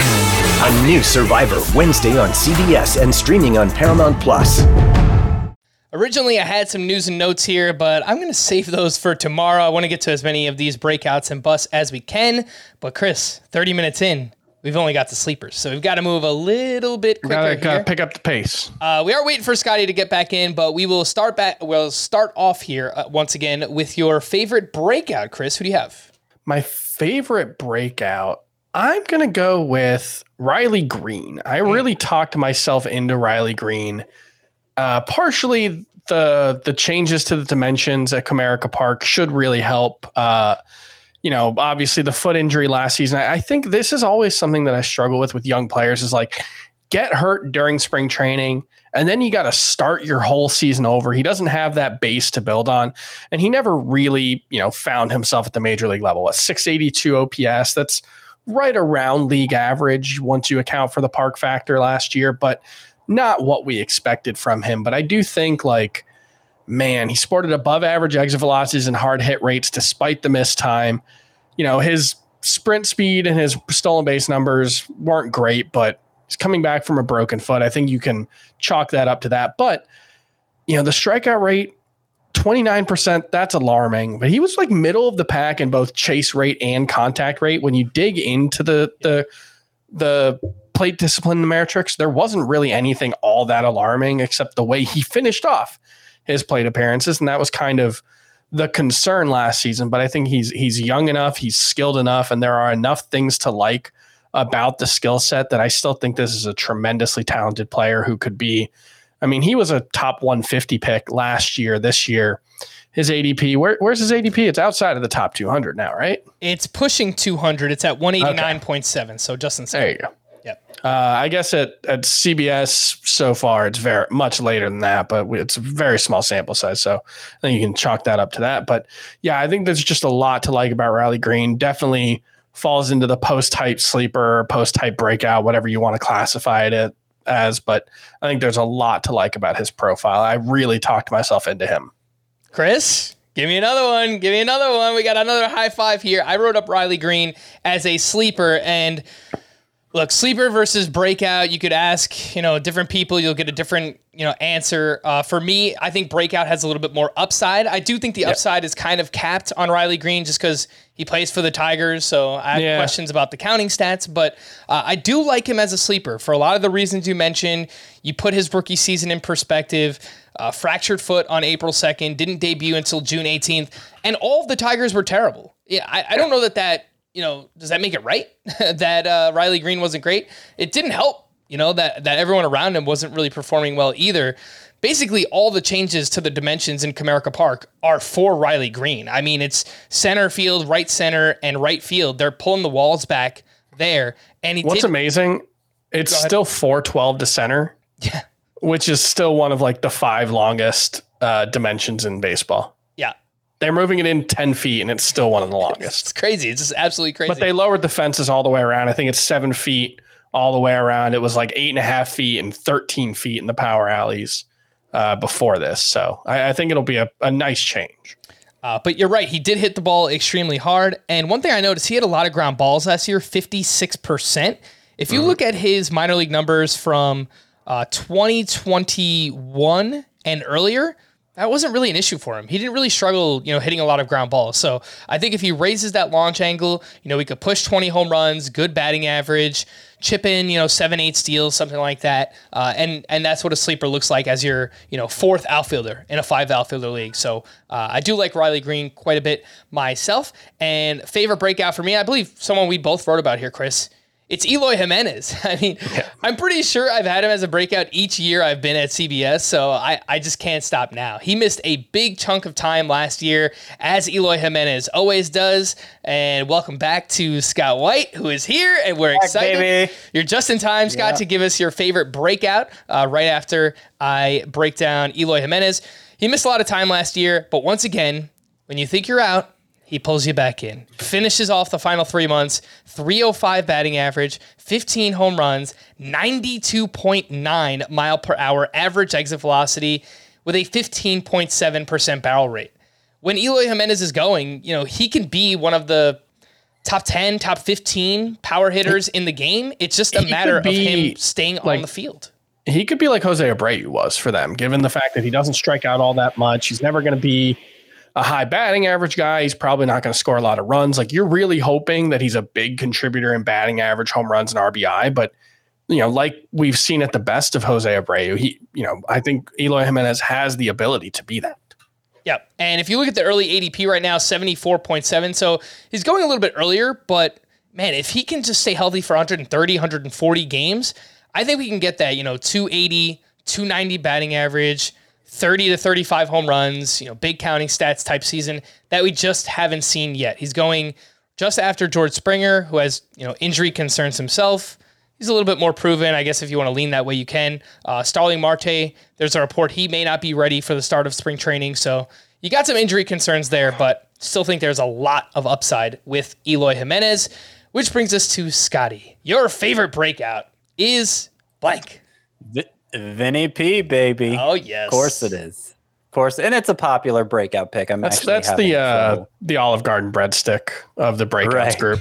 Speaker 12: A new Survivor Wednesday on C B S and streaming on Paramount Plus.
Speaker 1: Originally, I had some news and notes here, but I'm going to save those for tomorrow. I want to get to as many of these breakouts and busts as we can. But Chris, thirty minutes in, we've only got the sleepers. So we've got to move a little bit quicker
Speaker 10: gotta,
Speaker 1: here.
Speaker 10: Gotta pick up the pace.
Speaker 1: Uh, we are waiting for Scotty to get back in, but we will start back. We'll start off here uh, once again with your favorite breakout. Chris, who do you have?
Speaker 10: My favorite breakout, I'm going to go with Riley Green. I really talked myself into Riley Green. Uh, partially, the the changes to the dimensions at Comerica Park should really help. Uh, you know, obviously the foot injury last season. I, I think this is always something that I struggle with with young players is like get hurt during spring training, and then you got to start your whole season over. He doesn't have that base to build on, and he never really, you know, found himself at the major league level. A six eighty-two O P S, that's right around league average once you account for the park factor last year, but not what we expected from him. But I do think, like, man, he sported above average exit velocities and hard hit rates despite the missed time. You know, his sprint speed and his stolen base numbers weren't great, but he's coming back from a broken foot. I think you can chalk that up to that. But, you know, the strikeout rate, twenty-nine percent, that's alarming. But he was like middle of the pack in both chase rate and contact rate. When you dig into the the the plate discipline in the Meritrix, there wasn't really anything all that alarming except the way he finished off his plate appearances. And that was kind of the concern last season. But I think he's he's young enough, he's skilled enough, and there are enough things to like about the skill set that I still think this is a tremendously talented player who could be, I mean, he was a top one fifty pick last year. This year, his A D P, where, where's his A D P? It's outside of the top two hundred now, right?
Speaker 1: It's pushing two hundred. It's at one eighty-nine point seven. Okay. So just inside.
Speaker 10: There you go. Yep. Uh, I guess at, at C B S so far, it's very much later than that, but it's a very small sample size. So I think you can chalk that up to that. But yeah, I think there's just a lot to like about Riley Green. Definitely falls into the post-type sleeper, post-type breakout, whatever you want to classify it as. But I think there's a lot to like about his profile. I really talked myself into him.
Speaker 1: Chris, Give me another one. Give me another one. We got another high five here. I wrote up Riley Green as a sleeper, and look, sleeper versus breakout. You could ask, you know, different people. You'll get a different, you know, answer. Uh, for me, I think breakout has a little bit more upside. I do think the yep. upside is kind of capped on Riley Green just because he plays for the Tigers. So I have yeah. questions about the counting stats, but uh, I do like him as a sleeper for a lot of the reasons you mentioned. You put his rookie season in perspective. Uh, fractured foot on April second, didn't debut until June eighteenth, and all of the Tigers were terrible. Yeah, I, I don't know that that, you know, does that make it right that uh, Riley Green wasn't great? It didn't help, you know, that, that everyone around him wasn't really performing well either. Basically, all the changes to the dimensions in Comerica Park are for Riley Green. I mean, it's center field, right center, and right field. They're pulling the walls back there. And he
Speaker 10: What's
Speaker 1: did,
Speaker 10: amazing, it's still four twelve to center.
Speaker 1: Yeah.
Speaker 10: Which is still one of like the five longest uh, dimensions in baseball.
Speaker 1: Yeah.
Speaker 10: They're moving it in ten feet and it's still one of the longest.
Speaker 1: It's crazy. It's just absolutely crazy.
Speaker 10: But they lowered the fences all the way around. I think it's seven feet all the way around. It was like eight and a half feet and thirteen feet in the power alleys uh, before this. So I, I think it'll be a, a nice change.
Speaker 1: Uh, but you're right. He did hit the ball extremely hard. And one thing I noticed, he had a lot of ground balls last year, fifty-six percent. If you mm-hmm. look at his minor league numbers from Uh, twenty twenty-one and earlier, that wasn't really an issue for him. He didn't really struggle, you know, hitting a lot of ground balls. So I think if he raises that launch angle, you know, we could push twenty home runs, good batting average, chip in, you know, seven, eight steals, something like that. Uh, and and that's what a sleeper looks like as your, you know, fourth outfielder in a five outfielder league. So uh, I do like Riley Green quite a bit myself. And favorite breakout for me, I believe someone we both wrote about here, Chris. It's Eloy Jimenez. I mean, yeah. I'm pretty sure I've had him as a breakout each year I've been at C B S, so I, I just can't stop now. He missed a big chunk of time last year, as Eloy Jimenez always does. And welcome back to Scott White, who is here, and we're back, excited. Baby. You're just in time, Scott, yeah. to give us your favorite breakout uh, right after I break down Eloy Jimenez. He missed a lot of time last year, but once again, when you think you're out, he pulls you back in. Finishes off the final three months, three oh five batting average, fifteen home runs, ninety-two point nine mile per hour average exit velocity with a fifteen point seven percent barrel rate. When Eloy Jimenez is going, you know, he can be one of the top ten, top fifteen power hitters in the game. It's just a he matter of him staying like, on the field.
Speaker 10: He could be like Jose Abreu was for them, given the fact that he doesn't strike out all that much. He's never going to be a high batting average guy. He's probably not going to score a lot of runs. Like, you're really hoping that he's a big contributor in batting average, home runs, and R B I. But, you know, like we've seen at the best of Jose Abreu, he, you know, I think Eloy Jimenez has the ability to be that.
Speaker 1: Yeah. And if you look at the early A D P right now, seventy-four point seven. So he's going a little bit earlier, but man, if he can just stay healthy for one thirty, one forty games, I think we can get that, you know, two eighty, two ninety batting average, thirty to thirty-five home runs, you know, big counting stats type season that we just haven't seen yet. He's going just after George Springer, who has, you know, injury concerns himself. He's a little bit more proven. I guess if you want to lean that way, you can. Uh, Starling Marte, there's a report he may not be ready for the start of spring training. So you got some injury concerns there, but still think there's a lot of upside with Eloy Jimenez, which brings us to Scotty. Your favorite breakout is blank.
Speaker 9: V- Vinny P, baby.
Speaker 1: Oh, yes.
Speaker 9: Of course it is. Of course. And it's a popular breakout pick. I'm
Speaker 10: that's
Speaker 9: actually
Speaker 10: that's the uh, the Olive Garden breadstick of the breakouts right. group.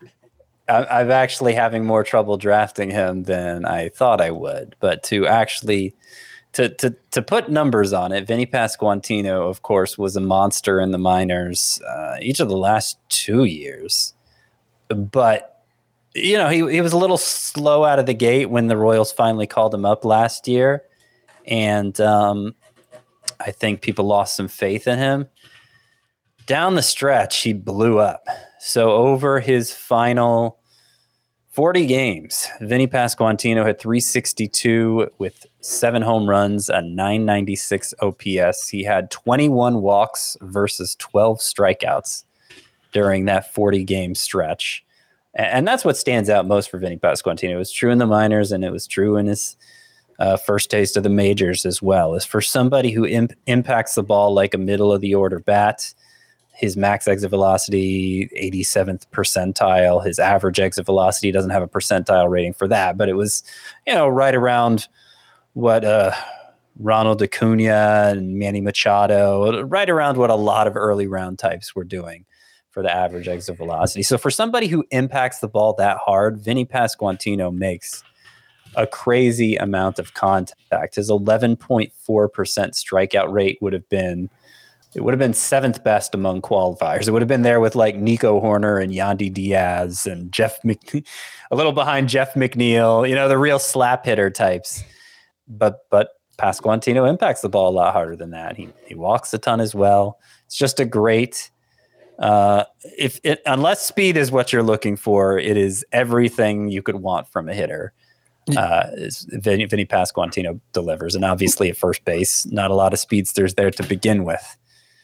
Speaker 9: I'm actually having more trouble drafting him than I thought I would. But to actually to to to put numbers on it, Vinny Pasquantino, of course, was a monster in the minors uh, each of the last two years. But you know, he, he was a little slow out of the gate when the Royals finally called him up last year. And um, I think people lost some faith in him. Down the stretch, he blew up. So over his final forty games, Vinny Pasquantino had three sixty-two with seven home runs, a nine ninety-six O P S. He had twenty-one walks versus twelve strikeouts during that forty-game stretch. And that's what stands out most for Vinny Pasquantino. It was true in the minors, and it was true in his uh, first taste of the majors as well. Is for somebody who imp- impacts the ball like a middle-of-the-order bat, his max exit velocity, eighty-seventh percentile. His average exit velocity doesn't have a percentile rating for that, but it was, you know, right around what a Ronald Acuna and Manny Machado, right around what a lot of early round types were doing for the average exit velocity. So for somebody who impacts the ball that hard, Vinny Pasquantino makes a crazy amount of contact. His eleven point four percent strikeout rate would have been, it would have been seventh best among qualifiers. It would have been there with like Nico Horner and Yandy Diaz and Jeff Mc, a little behind Jeff McNeil, you know, the real slap hitter types. But, but Pasquantino impacts the ball a lot harder than that. He, he walks a ton as well. It's just a great, Uh, if it, unless speed is what you're looking for, it is everything you could want from a hitter. Uh, Vinny, Vinny Pasquantino delivers, and obviously at first base, not a lot of speedsters there to begin with.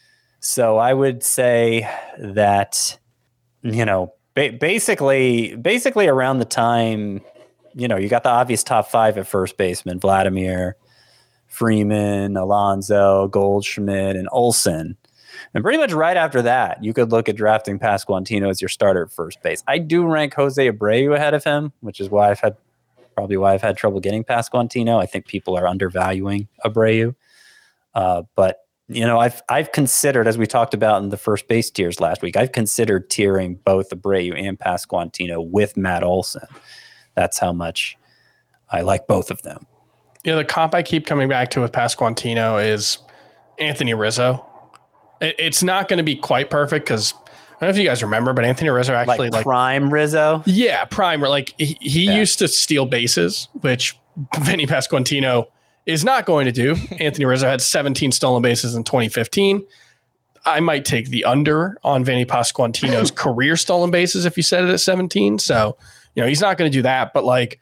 Speaker 9: So I would say that, you know, ba- basically, basically around the time, you know, you got the obvious top five at first baseman: Vladimir, Freeman, Alonso, Goldschmidt, and Olsen. And pretty much right after that, you could look at drafting Pasquantino as your starter at first base. I do rank Jose Abreu ahead of him, which is why I've had probably why I've had trouble getting Pasquantino. I think people are undervaluing Abreu. Uh, but, you know, I've I've considered, as we talked about in the first base tiers last week, I've considered tiering both Abreu and Pasquantino with Matt Olson. That's how much I like both of them.
Speaker 10: Yeah, the comp I keep coming back to with Pasquantino is Anthony Rizzo. It's not going to be quite perfect because I don't know if you guys remember, but Anthony Rizzo actually
Speaker 9: like,
Speaker 10: like
Speaker 9: prime Rizzo.
Speaker 10: Yeah, prime. Like he, he
Speaker 9: yeah.
Speaker 10: used to steal bases, which Vinny Pasquantino is not going to do. Anthony Rizzo had seventeen stolen bases in twenty fifteen. I might take the under on Vinny Pasquantino's career stolen bases if you set it at seventeen. So, you know, he's not going to do that, but like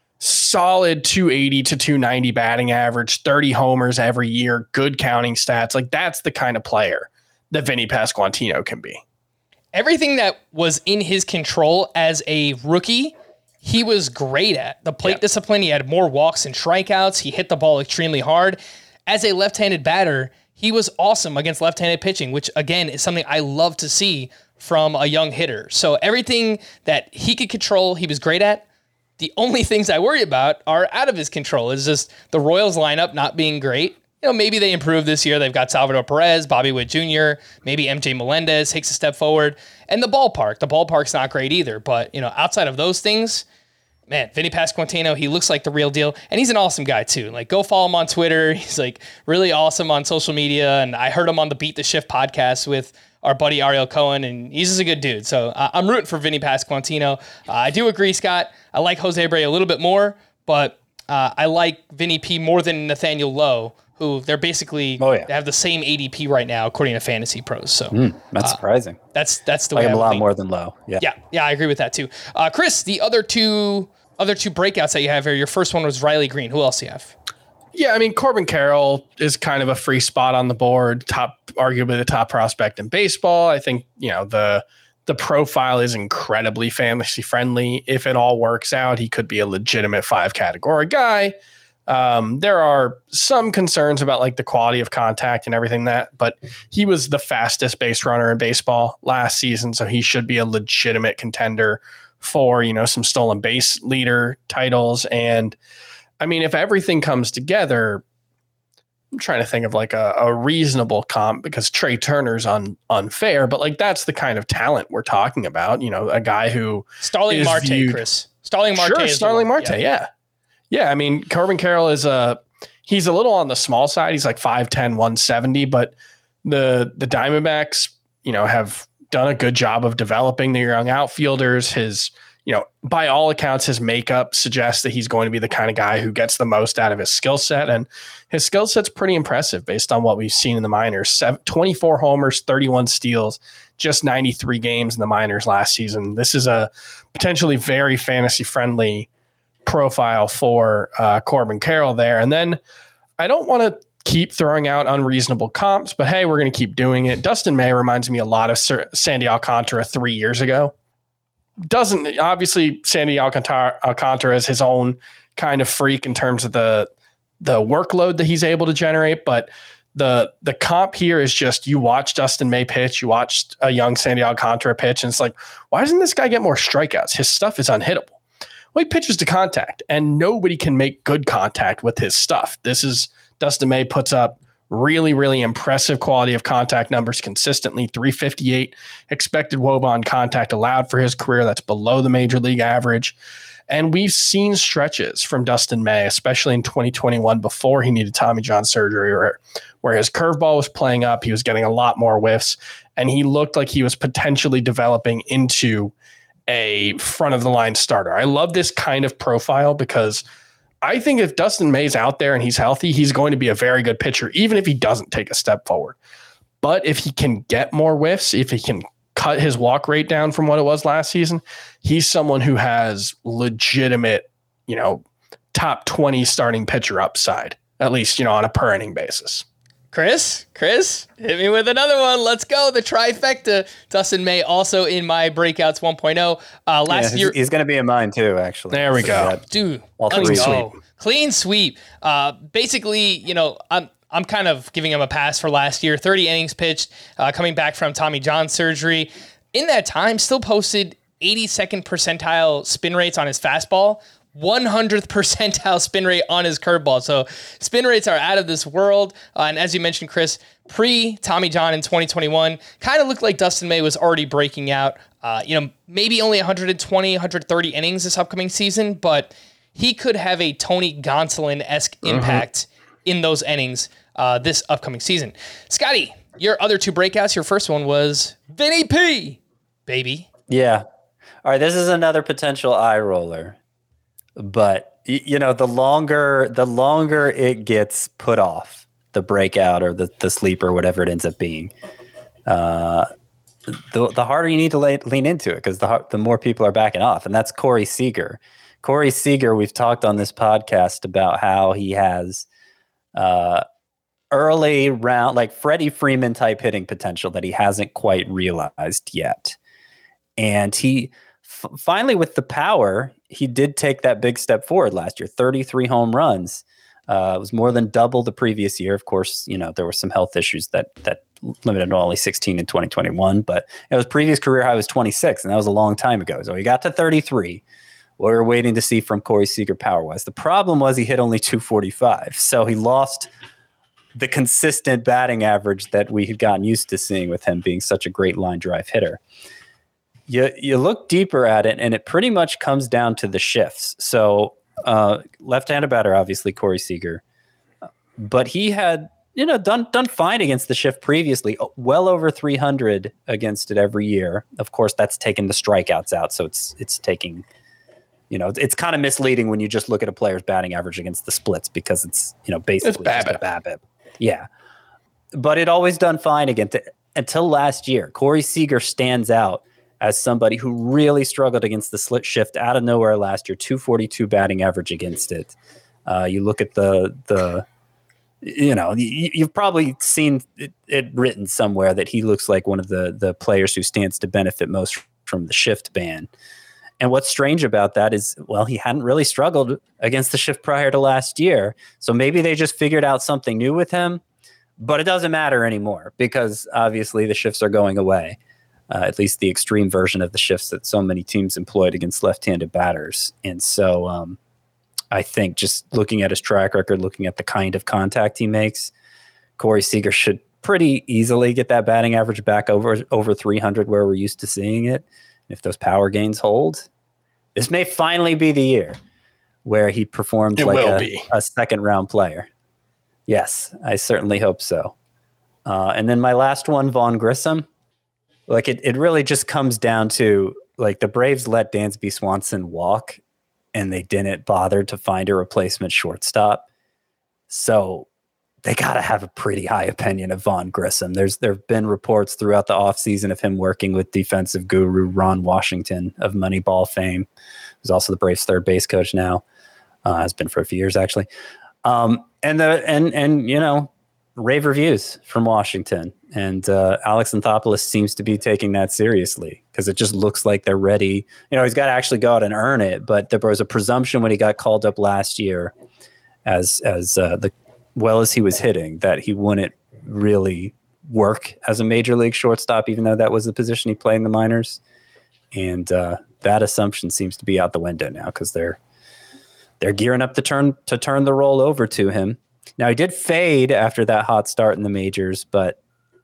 Speaker 10: solid two eighty to two ninety batting average, thirty homers every year, good counting stats. Like that's the kind of player that Vinny Pasquantino can be.
Speaker 1: Everything that was in his control as a rookie, he was great at. The plate yeah. discipline, he had more walks and strikeouts. He hit the ball extremely hard. As a left-handed batter, he was awesome against left-handed pitching, which again is something I love to see from a young hitter. So everything that he could control, he was great at. The only things I worry about are out of his control. It's just the Royals lineup not being great. You know, maybe they improve this year. They've got Salvador Perez, Bobby Witt Junior, maybe M J Melendez takes a step forward. And the ballpark. The ballpark's not great either. But, you know, outside of those things, man, Vinny Pasquantino, he looks like the real deal. And he's an awesome guy, too. Like, go follow him on Twitter. He's, like, really awesome on social media. And I heard him on the Beat the Shift podcast with our buddy Ariel Cohen, and he's just a good dude. So uh, I'm rooting for Vinny Pasquantino. Uh, I do agree, Scott. I like Jose Abreu a little bit more, but uh, I like Vinny P more than Nathaniel Lowe, who they're basically
Speaker 9: oh, yeah.
Speaker 1: they have the same A D P right now according to Fantasy Pros. So
Speaker 9: mm, that's uh, surprising.
Speaker 1: That's that's the
Speaker 9: I
Speaker 1: way
Speaker 9: like
Speaker 1: I'm
Speaker 9: a lot
Speaker 1: thinking.
Speaker 9: more than Lowe. Yeah,
Speaker 1: yeah, yeah. I agree with that too. Uh, Chris, the other two other two breakouts that you have here. Your first one was Riley Green. Who else do you have?
Speaker 10: Yeah, I mean, Corbin Carroll is kind of a free spot on the board, top, arguably the top prospect in baseball. I think, you know, the the profile is incredibly fantasy friendly. If it all works out, he could be a legitimate five category guy. Um, there are some concerns about like the quality of contact and everything that, but he was the fastest base runner in baseball last season, so he should be a legitimate contender for, you know, some stolen base leader titles. And I mean, if everything comes together, I'm trying to think of like a, a reasonable comp because Trey Turner's un, unfair, but like that's the kind of talent we're talking about. You know, a guy who
Speaker 1: Starling Marte, viewed, Chris. Starling Marte.
Speaker 10: Sure, Starling Marte. Yeah. yeah. Yeah. I mean, Corbin Carroll is a, he's a little on the small side. He's like five ten, one seventy, but the, the Diamondbacks, you know, have done a good job of developing their young outfielders. His, you know, by all accounts, his makeup suggests that he's going to be the kind of guy who gets the most out of his skill set. And his skill set's pretty impressive based on what we've seen in the minors. Seven, twenty-four homers, thirty-one steals, just ninety-three games in the minors last season. This is a potentially very fantasy-friendly profile for uh, Corbin Carroll there. And then I don't want to keep throwing out unreasonable comps, but hey, we're going to keep doing it. Dustin May reminds me a lot of Sir, Sandy Alcantara three years ago. Doesn't obviously Sandy Alcantara, Alcantara is his own kind of freak in terms of the the workload that he's able to generate, but the the comp here is just you watch Dustin May pitch, you watched a young Sandy Alcantara pitch, and it's like, why doesn't this guy get more strikeouts? His stuff is unhittable. Well, he pitches to contact, and nobody can make good contact with his stuff. This is Dustin May puts up really, really impressive quality of contact numbers consistently. three fifty-eight expected W O B A on contact allowed for his career. That's below the major league average. And we've seen stretches from Dustin May, especially in twenty twenty-one before he needed Tommy John surgery, where, where his curveball was playing up. He was getting a lot more whiffs, and he looked like he was potentially developing into a front of the line starter. I love this kind of profile because I think if Dustin May's out there and he's healthy, he's going to be a very good pitcher, even if he doesn't take a step forward. But if he can get more whiffs, if he can cut his walk rate down from what it was last season, he's someone who has legitimate, you know, top twenty starting pitcher upside, at least, you know, on a per inning basis.
Speaker 1: Chris, Chris, hit me with another one. Let's go. The trifecta. Dustin May also in my breakouts one point oh. Uh, last
Speaker 9: yeah,
Speaker 1: year.
Speaker 9: He's going to be in mine too, actually.
Speaker 10: There we
Speaker 9: so
Speaker 10: go.
Speaker 9: That,
Speaker 1: Dude,
Speaker 9: clean
Speaker 1: let's
Speaker 9: sweep.
Speaker 1: go. Clean sweep. Uh, basically, you know, I'm, I'm kind of giving him a pass for last year. thirty innings pitched, uh, coming back from Tommy John surgery. In that time, still posted eighty-second percentile spin rates on his fastball, one hundredth percentile spin rate on his curveball. So spin rates are out of this world. Uh, and as you mentioned, Chris, pre-Tommy John in twenty twenty-one, kind of looked like Dustin May was already breaking out. Uh, you know, maybe only one hundred twenty, one hundred thirty innings this upcoming season, but he could have a Tony Gonsolin-esque uh-huh. impact in those innings uh, this upcoming season. Scotty, your other two breakouts, your first one was Vinny P, baby.
Speaker 9: Yeah. All right, this is another potential eye roller. But you know, the longer the longer it gets put off, the breakout or the, the sleeper, whatever it ends up being, uh, the the harder you need to lay, lean into it, because the the more people are backing off, and that's Corey Seager. Corey Seager, we've talked on this podcast about how he has uh, early round, like Freddie Freeman type hitting potential that he hasn't quite realized yet, and he. Finally, with the power, he did take that big step forward last year. thirty-three home runs. Uh, it was more than double the previous year. Of course, you know, there were some health issues that that limited to only sixteen in twenty twenty-one, but it was previous career high was twenty-six, and that was a long time ago. So he got to thirty-three. What we were waiting to see from Corey Seager power-wise. The problem was he hit only two forty-five, so he lost the consistent batting average that we had gotten used to seeing with him being such a great line drive hitter. You you look deeper at it, and it pretty much comes down to the shifts. So uh, left-handed batter, obviously Corey Seager, but he had you know done done fine against the shift previously, well over three hundred against it every year. Of course, that's taking the strikeouts out, so it's it's taking you know it's, it's kind of misleading when you just look at a player's batting average against the splits, because it's you know basically
Speaker 10: it's
Speaker 9: just a BABIP. Yeah, but it always done fine against it until last year. Corey Seager stands out as somebody who really struggled against the slit shift out of nowhere last year. two forty-two batting average against it. Uh, you look at the, the you know, you, you've probably seen it, it written somewhere that he looks like one of the, the players who stands to benefit most from the shift ban. And what's strange about that is, well, he hadn't really struggled against the shift prior to last year. So maybe they just figured out something new with him, but it doesn't matter anymore, because obviously the shifts are going away. Uh, at least the extreme version of the shifts that so many teams employed against left-handed batters. And so um, I think just looking at his track record, looking at the kind of contact he makes, Corey Seager should pretty easily get that batting average back over over three hundred where we're used to seeing it. If those power gains hold, this may finally be the year where he performs
Speaker 10: it
Speaker 9: like
Speaker 10: a,
Speaker 9: a second-round player. Yes, I certainly hope so. Uh, and then my last one, Vaughn Grissom. Like it, it really just comes down to, like, the Braves let Dansby Swanson walk, and they didn't bother to find a replacement shortstop. So they got to have a pretty high opinion of Vaughn Grissom. There's there have been reports throughout the offseason of him working with defensive guru Ron Washington of Moneyball fame, who's also the Braves' third base coach now. Uh, has been for a few years actually. Um, and the and and you know. rave reviews from Washington, and uh, Alex Anthopoulos seems to be taking that seriously, because it just looks like they're ready. You know, he's got to actually go out and earn it, but there was a presumption when he got called up last year, as as uh, the well as he was hitting, that he wouldn't really work as a major league shortstop, even though that was the position he played in the minors. And uh, that assumption seems to be out the window now, because they're they're gearing up to turn to turn the role over to him. Now, he did fade after that hot start in the majors, but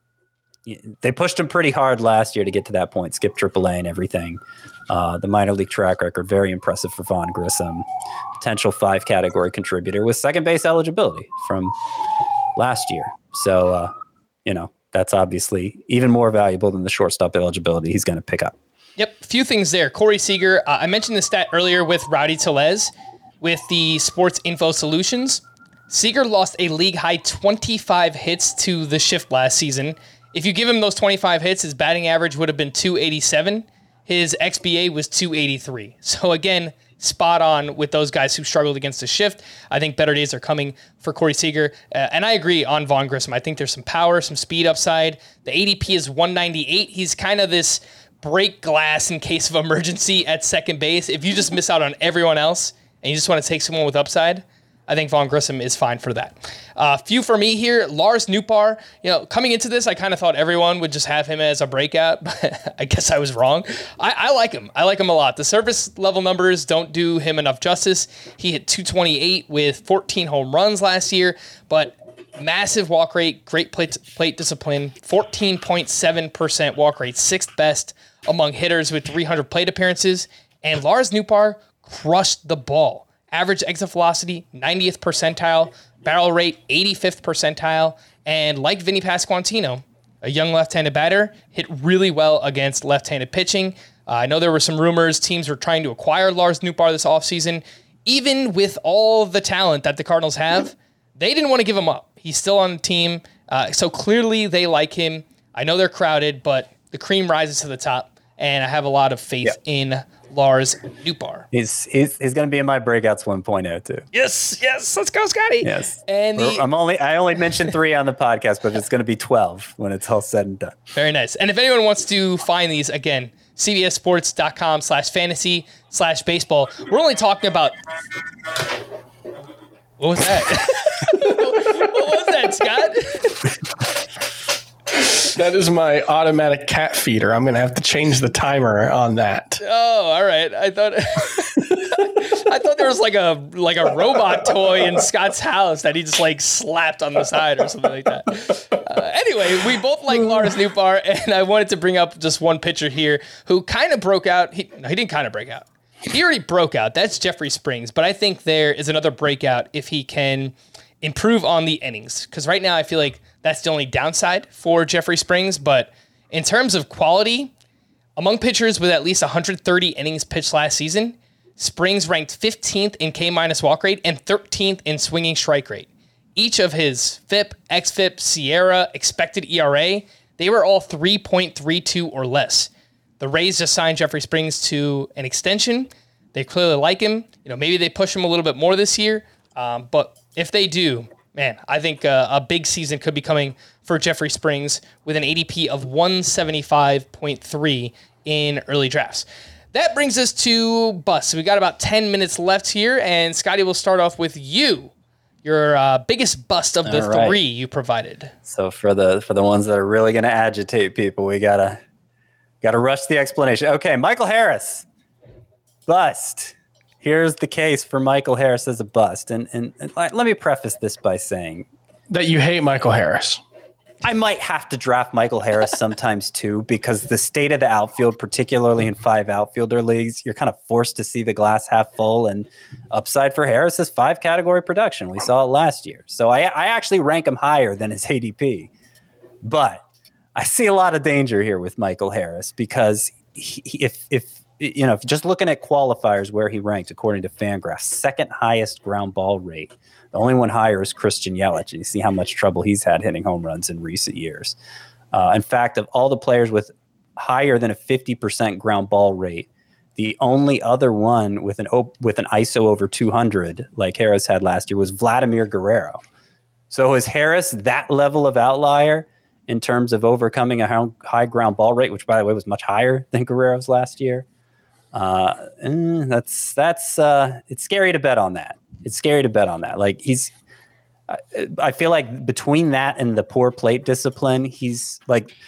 Speaker 9: they pushed him pretty hard last year to get to that point. Skip triple A and everything. Uh, the minor league track record, very impressive for Vaughn Grissom. Potential five category contributor with second base eligibility from last year. So, uh, you know, that's obviously even more valuable than the shortstop eligibility he's going to pick up.
Speaker 1: Yep, a few things there. Corey Seager, uh, I mentioned the stat earlier with Rowdy Tellez with the Sports Info Solutions. Seager lost a league-high twenty-five hits to the shift last season. If you give him those twenty-five hits, his batting average would have been two eighty-seven. His X B A was two eighty-three. So again, spot on with those guys who struggled against the shift. I think better days are coming for Corey Seager. Uh, and I agree on Vaughn Grissom. I think there's some power, some speed upside. The A D P is one ninety-eight. He's kind of this break glass in case of emergency at second base. If you just miss out on everyone else and you just want to take someone with upside, I think Vaughn Grissom is fine for that. Uh, few for me here. Lars Nootbaar. You know, coming into this, I kind of thought everyone would just have him as a breakout, but I guess I was wrong. I, I like him. I like him a lot. The service level numbers don't do him enough justice. He hit two twenty-eight with fourteen home runs last year, but massive walk rate, great plate, plate discipline, fourteen point seven percent walk rate, sixth best among hitters with three hundred plate appearances. And Lars Nootbaar crushed the ball. Average exit velocity, ninetieth percentile. Barrel rate, eighty-fifth percentile. And like Vinny Pasquantino, a young left-handed batter, hit really well against left-handed pitching. Uh, I know there were some rumors teams were trying to acquire Lars Nootbaar this offseason. Even with all the talent that the Cardinals have, they didn't want to give him up. He's still on the team. Uh, so clearly they like him. I know they're crowded, but the cream rises to the top. And I have a lot of faith yep. in Lars Nootbaar.
Speaker 9: He's he's he's going to be in my breakouts one point oh too.
Speaker 1: Yes, yes, let's go, Scotty.
Speaker 9: Yes,
Speaker 1: and the,
Speaker 9: I'm only I only mentioned three on the podcast, but it's going to be twelve when it's all said and done.
Speaker 1: Very nice. And if anyone wants to find these again, cbssports.com slash fantasy slash baseball. We're only talking about. What was that? What was that, Scott?
Speaker 10: That is my automatic cat feeder. I'm going to have to change the timer on that.
Speaker 1: Oh, all right. I thought I thought there was like a like a robot toy in Scott's house that he just like slapped on the side or something like that. Uh, anyway, we both like Lars Nootbaar, and I wanted to bring up just one pitcher here who kind of broke out. He, no, he didn't kind of break out. He already broke out. That's Jeffrey Springs. But I think there is another breakout if he can improve on the innings. Because right now I feel like that's the only downside for Jeffrey Springs. But in terms of quality, among pitchers with at least one hundred thirty innings pitched last season, Springs ranked fifteenth in K-minus walk rate and thirteenth in swinging strike rate. Each of his F I P, X F I P, Sierra, expected E R A, they were all three point three two or less. The Rays just signed Jeffrey Springs to an extension. They clearly like him. You know, maybe they push him a little bit more this year. Um, but if they do, man, I think uh, a big season could be coming for Jeffrey Springs with an A D P of one seventy-five point three in early drafts. That brings us to busts. We got about ten minutes left here, and Scotty will start off with you. Your uh, biggest bust of the right. three you provided.
Speaker 9: So for the for the ones that are really going to agitate people, we gotta gotta rush the explanation. Okay, Michael Harris, bust. Here's the case for Michael Harris as a bust. And, and, and let me preface this by saying
Speaker 10: that you hate Michael Harris.
Speaker 9: I might have to draft Michael Harris sometimes too, because the state of the outfield, particularly in five outfielder leagues, you're kind of forced to see the glass half full, and upside for Harris is five category production. We saw it last year. So I, I actually rank him higher than his A D P, but I see a lot of danger here with Michael Harris because he, if, if, you know, just looking at qualifiers where he ranked according to Fangraphs, second highest ground ball rate. The only one higher is Christian Yelich, and you see how much trouble he's had hitting home runs in recent years. Uh, in fact, of all the players with higher than a fifty percent ground ball rate, the only other one with an op- with an I S O over two hundred, like Harris had last year, was Vladimir Guerrero. So is Harris that level of outlier in terms of overcoming a high ground ball rate, which, by the way, was much higher than Guerrero's last year? Uh, that's, that's, uh, it's scary to bet on that. It's scary to bet on that. Like he's, I, I feel like between that and the poor plate discipline, he's like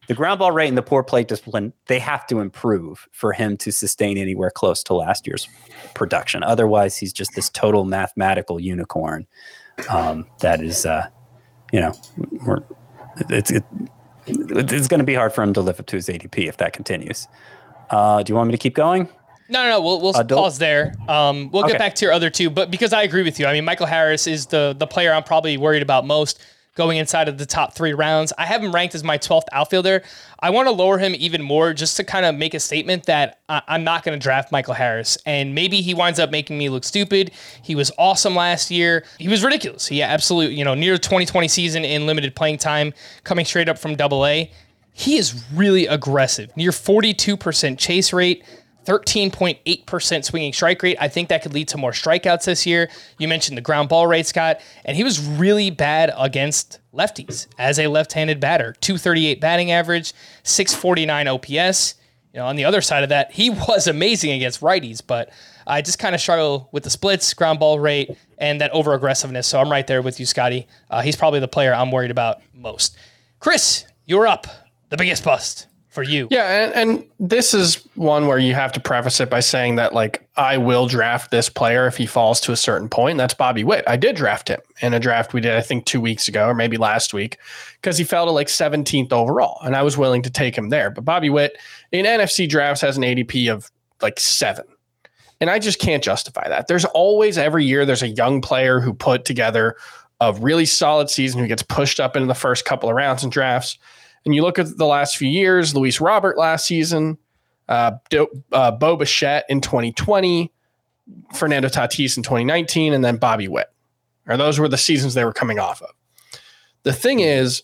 Speaker 9: the ground ball rate and the poor plate discipline, they have to improve for him to sustain anywhere close to last year's production. Otherwise, he's just this total mathematical unicorn um, that is, uh, you know, we're, it's it, it's going to be hard for him to live up to his A D P if that continues. Uh, do you want me to keep going?
Speaker 1: No, no, no. We'll, we'll
Speaker 9: Adult?
Speaker 1: pause there. Um, we'll
Speaker 9: Okay.
Speaker 1: get back to your other two, but because I agree with you, I mean, Michael Harris is the the player I'm probably worried about most going inside of the top three rounds. I have him ranked as my twelfth outfielder. I want to lower him even more just to kind of make a statement that I, I'm not going to draft Michael Harris. And maybe he winds up making me look stupid. He was awesome last year. He was ridiculous. He absolutely, you know, near twenty twenty season in limited playing time, coming straight up from double A. He is really aggressive. Near forty-two percent chase rate, thirteen point eight percent swinging strike rate. I think that could lead to more strikeouts this year. You mentioned the ground ball rate, Scott, and he was really bad against lefties as a left-handed batter. two thirty-eight batting average, six forty-nine O P S. You know, on the other side of that, he was amazing against righties, but I just kind of struggle with the splits, ground ball rate, and that over-aggressiveness. So I'm right there with you, Scotty. Uh, he's probably the player I'm worried about most. Chris, you're up. The biggest bust for you.
Speaker 10: Yeah, and, and this is one where you have to preface it by saying that, like, I will draft this player if he falls to a certain point. And that's Bobby Witt. I did draft him in a draft we did, I think, two weeks ago or maybe last week because he fell to like seventeenth overall, and I was willing to take him there. But Bobby Witt in N F C drafts has an A D P of like seven. And I just can't justify that. There's always, every year, there's a young player who put together a really solid season who gets pushed up into the first couple of rounds in drafts. And you look at the last few years, Luis Robert last season, uh, Do, uh, Bo Bichette in twenty twenty, Fernando Tatis in twenty nineteen, and then Bobby Witt. Or those were the seasons they were coming off of. The thing is,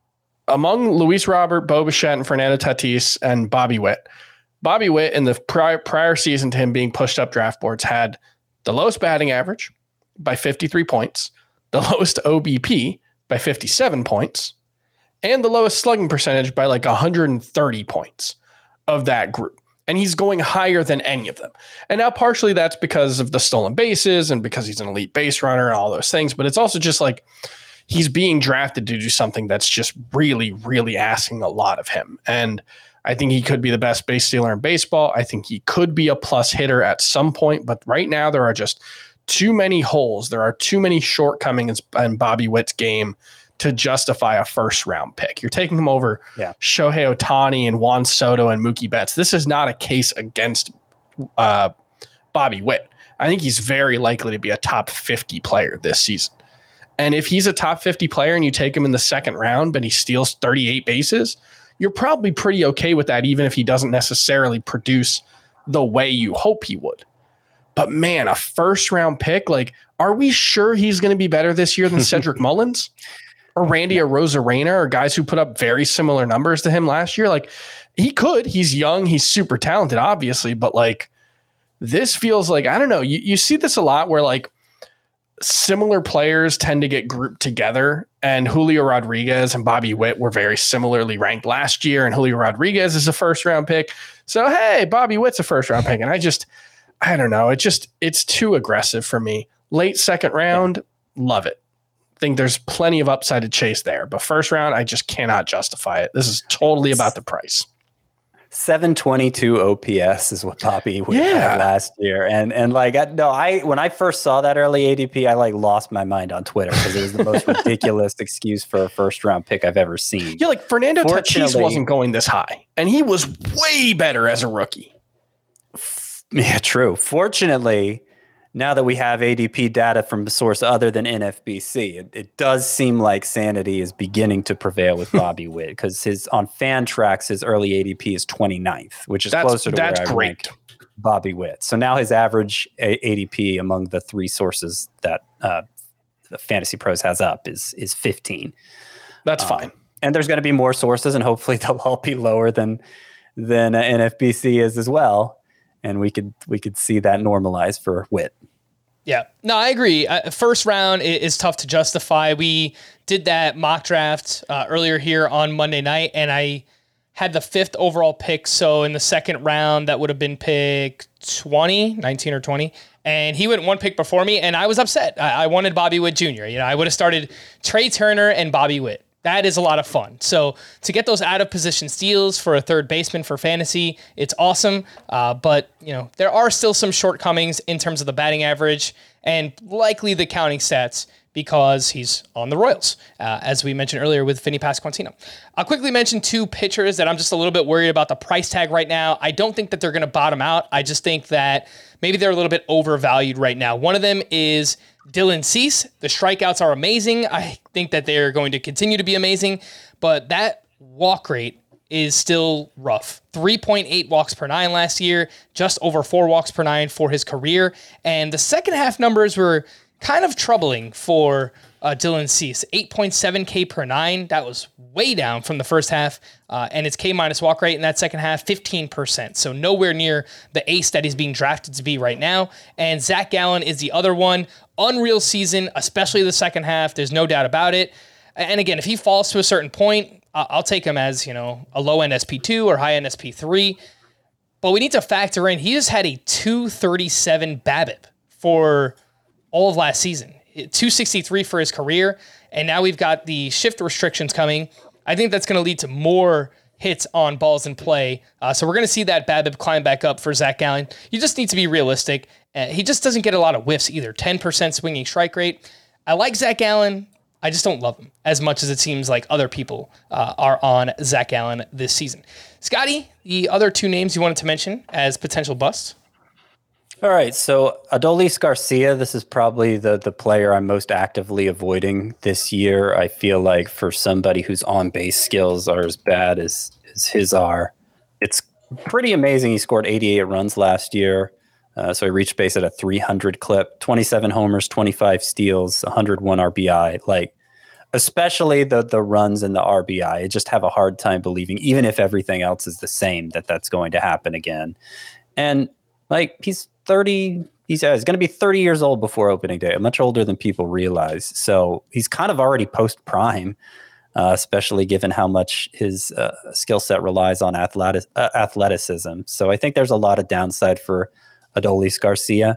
Speaker 10: among Luis Robert, Bo Bichette, and Fernando Tatis, and Bobby Witt, Bobby Witt in the prior, prior season to him being pushed up draft boards had the lowest batting average by fifty-three points, the lowest O B P by fifty-seven points, and the lowest slugging percentage by like one hundred thirty points of that group. And he's going higher than any of them. And now partially that's because of the stolen bases and because he's an elite base runner and all those things. But it's also just like he's being drafted to do something that's just really, really asking a lot of him. And I think he could be the best base stealer in baseball. I think he could be a plus hitter at some point. But right now there are just too many holes. There are too many shortcomings in Bobby Witt's game to justify a first round pick. You're taking him over
Speaker 9: yeah.
Speaker 10: Shohei Ohtani and Juan Soto and Mookie Betts. This is not a case against uh, Bobby Witt. I think he's very likely to be a top fifty player this season. And if he's a top fifty player and you take him in the second round, but he steals thirty-eight bases, you're probably pretty okay with that, even if he doesn't necessarily produce the way you hope he would. But man, a first round pick, like, are we sure he's going to be better this year than Cedric Mullins? Or Randy Arozarena, or guys who put up very similar numbers to him last year? Like, he could. He's young. He's super talented, obviously. But, like, this feels like, I don't know. You, you see this a lot where, like, similar players tend to get grouped together. And Julio Rodriguez and Bobby Witt were very similarly ranked last year. And Julio Rodriguez is a first-round pick. So, hey, Bobby Witt's a first-round pick. And I just, I don't know. It just, it's too aggressive for me. Late second round, love it. Think there's plenty of upside to chase there, but first round, I just cannot justify it. This is totally about the price.
Speaker 9: seven twenty-two O P S is what Bobby Witt
Speaker 10: Yeah.
Speaker 9: had last year, and and like I, no, I when I first saw that early A D P, I like lost my mind on Twitter because it was the most ridiculous excuse for a first round pick I've ever seen.
Speaker 10: Yeah, like Fernando Tatis
Speaker 9: Fortunately-
Speaker 10: wasn't going this high, and he was way better as a rookie.
Speaker 9: Yeah, true. Fortunately, now that we have A D P data from a source other than N F B C, it, it does seem like sanity is beginning to prevail with Bobby Witt because his on Fantrax, his early A D P is twenty-ninth, which is
Speaker 10: That's-
Speaker 9: closer to
Speaker 10: that's
Speaker 9: where I
Speaker 10: great.
Speaker 9: ranked Bobby Witt. So now his average A- ADP among the three sources that uh, the Fantasy Pros has up is is fifteen.
Speaker 10: That's
Speaker 9: Um,
Speaker 10: fine.
Speaker 9: And there's going to be more sources, and hopefully they'll all be lower than than uh, N F B C is as well. And we could we could see that normalize for Witt.
Speaker 1: Yeah, no, I agree. Uh, first round is, is tough to justify. We did that mock draft uh, earlier here on Monday night, and I had the fifth overall pick. So in the second round, that would have been pick twenty, nineteen or twenty. And he went one pick before me, and I was upset. I, I wanted Bobby Witt Junior You know, I would have started Trey Turner and Bobby Witt. That is a lot of fun. So to get those out of position steals for a third baseman for fantasy, it's awesome. Uh, but, you know, there are still some shortcomings in terms of the batting average and likely the counting stats because he's on the Royals, uh, as we mentioned earlier with Vinny Pasquantino. I'll quickly mention two pitchers that I'm just a little bit worried about the price tag right now. I don't think that they're going to bottom out. I just think that maybe they're a little bit overvalued right now. One of them is Dylan Cease. The strikeouts are amazing. I think that they're going to continue to be amazing, but that walk rate is still rough. three point eight walks per nine last year, just over four walks per nine for his career. And the second half numbers were kind of troubling for uh, Dylan Cease. eight point seven K per nine. That was way down from the first half. Uh, and its K minus walk rate in that second half, fifteen percent. So nowhere near the ace that he's being drafted to be right now. And Zach Gallen is the other one. Unreal season, especially the second half. There's no doubt about it. And again, if he falls to a certain point, I'll take him as, you know, a low-end S P two or high-end S P three. But we need to factor in, he just had a two thirty-seven BABIP for all of last season. two sixty-three for his career, and now we've got the shift restrictions coming. I think that's going to lead to more hits on balls in play. Uh, so we're going to see that BABIP climb back up for Zach Gallen. You just need to be realistic. Uh, he just doesn't get a lot of whiffs either. ten percent swinging strike rate. I like Zach Gallen. I just don't love him as much as it seems like other people uh, are on Zach Gallen this season. Scotty, the other two names you wanted to mention as potential busts?
Speaker 9: All right, so Adolis Garcia, this is probably the the player I'm most actively avoiding this year. I feel like for somebody whose on-base skills are as bad as, as his are, it's pretty amazing. He scored eighty-eight runs last year, uh, so he reached base at a three hundred clip, twenty-seven homers, twenty-five steals, one hundred one R B I. Like, especially the the runs and the R B I, I just have a hard time believing, even if everything else is the same, that that's going to happen again. And like, he's thirty, he's, uh, he's going to be thirty years old before opening day, much older than people realize. So he's kind of already post prime, uh, especially given how much his uh, skill set relies on athletic, uh, athleticism. So I think there's a lot of downside for Adolis Garcia.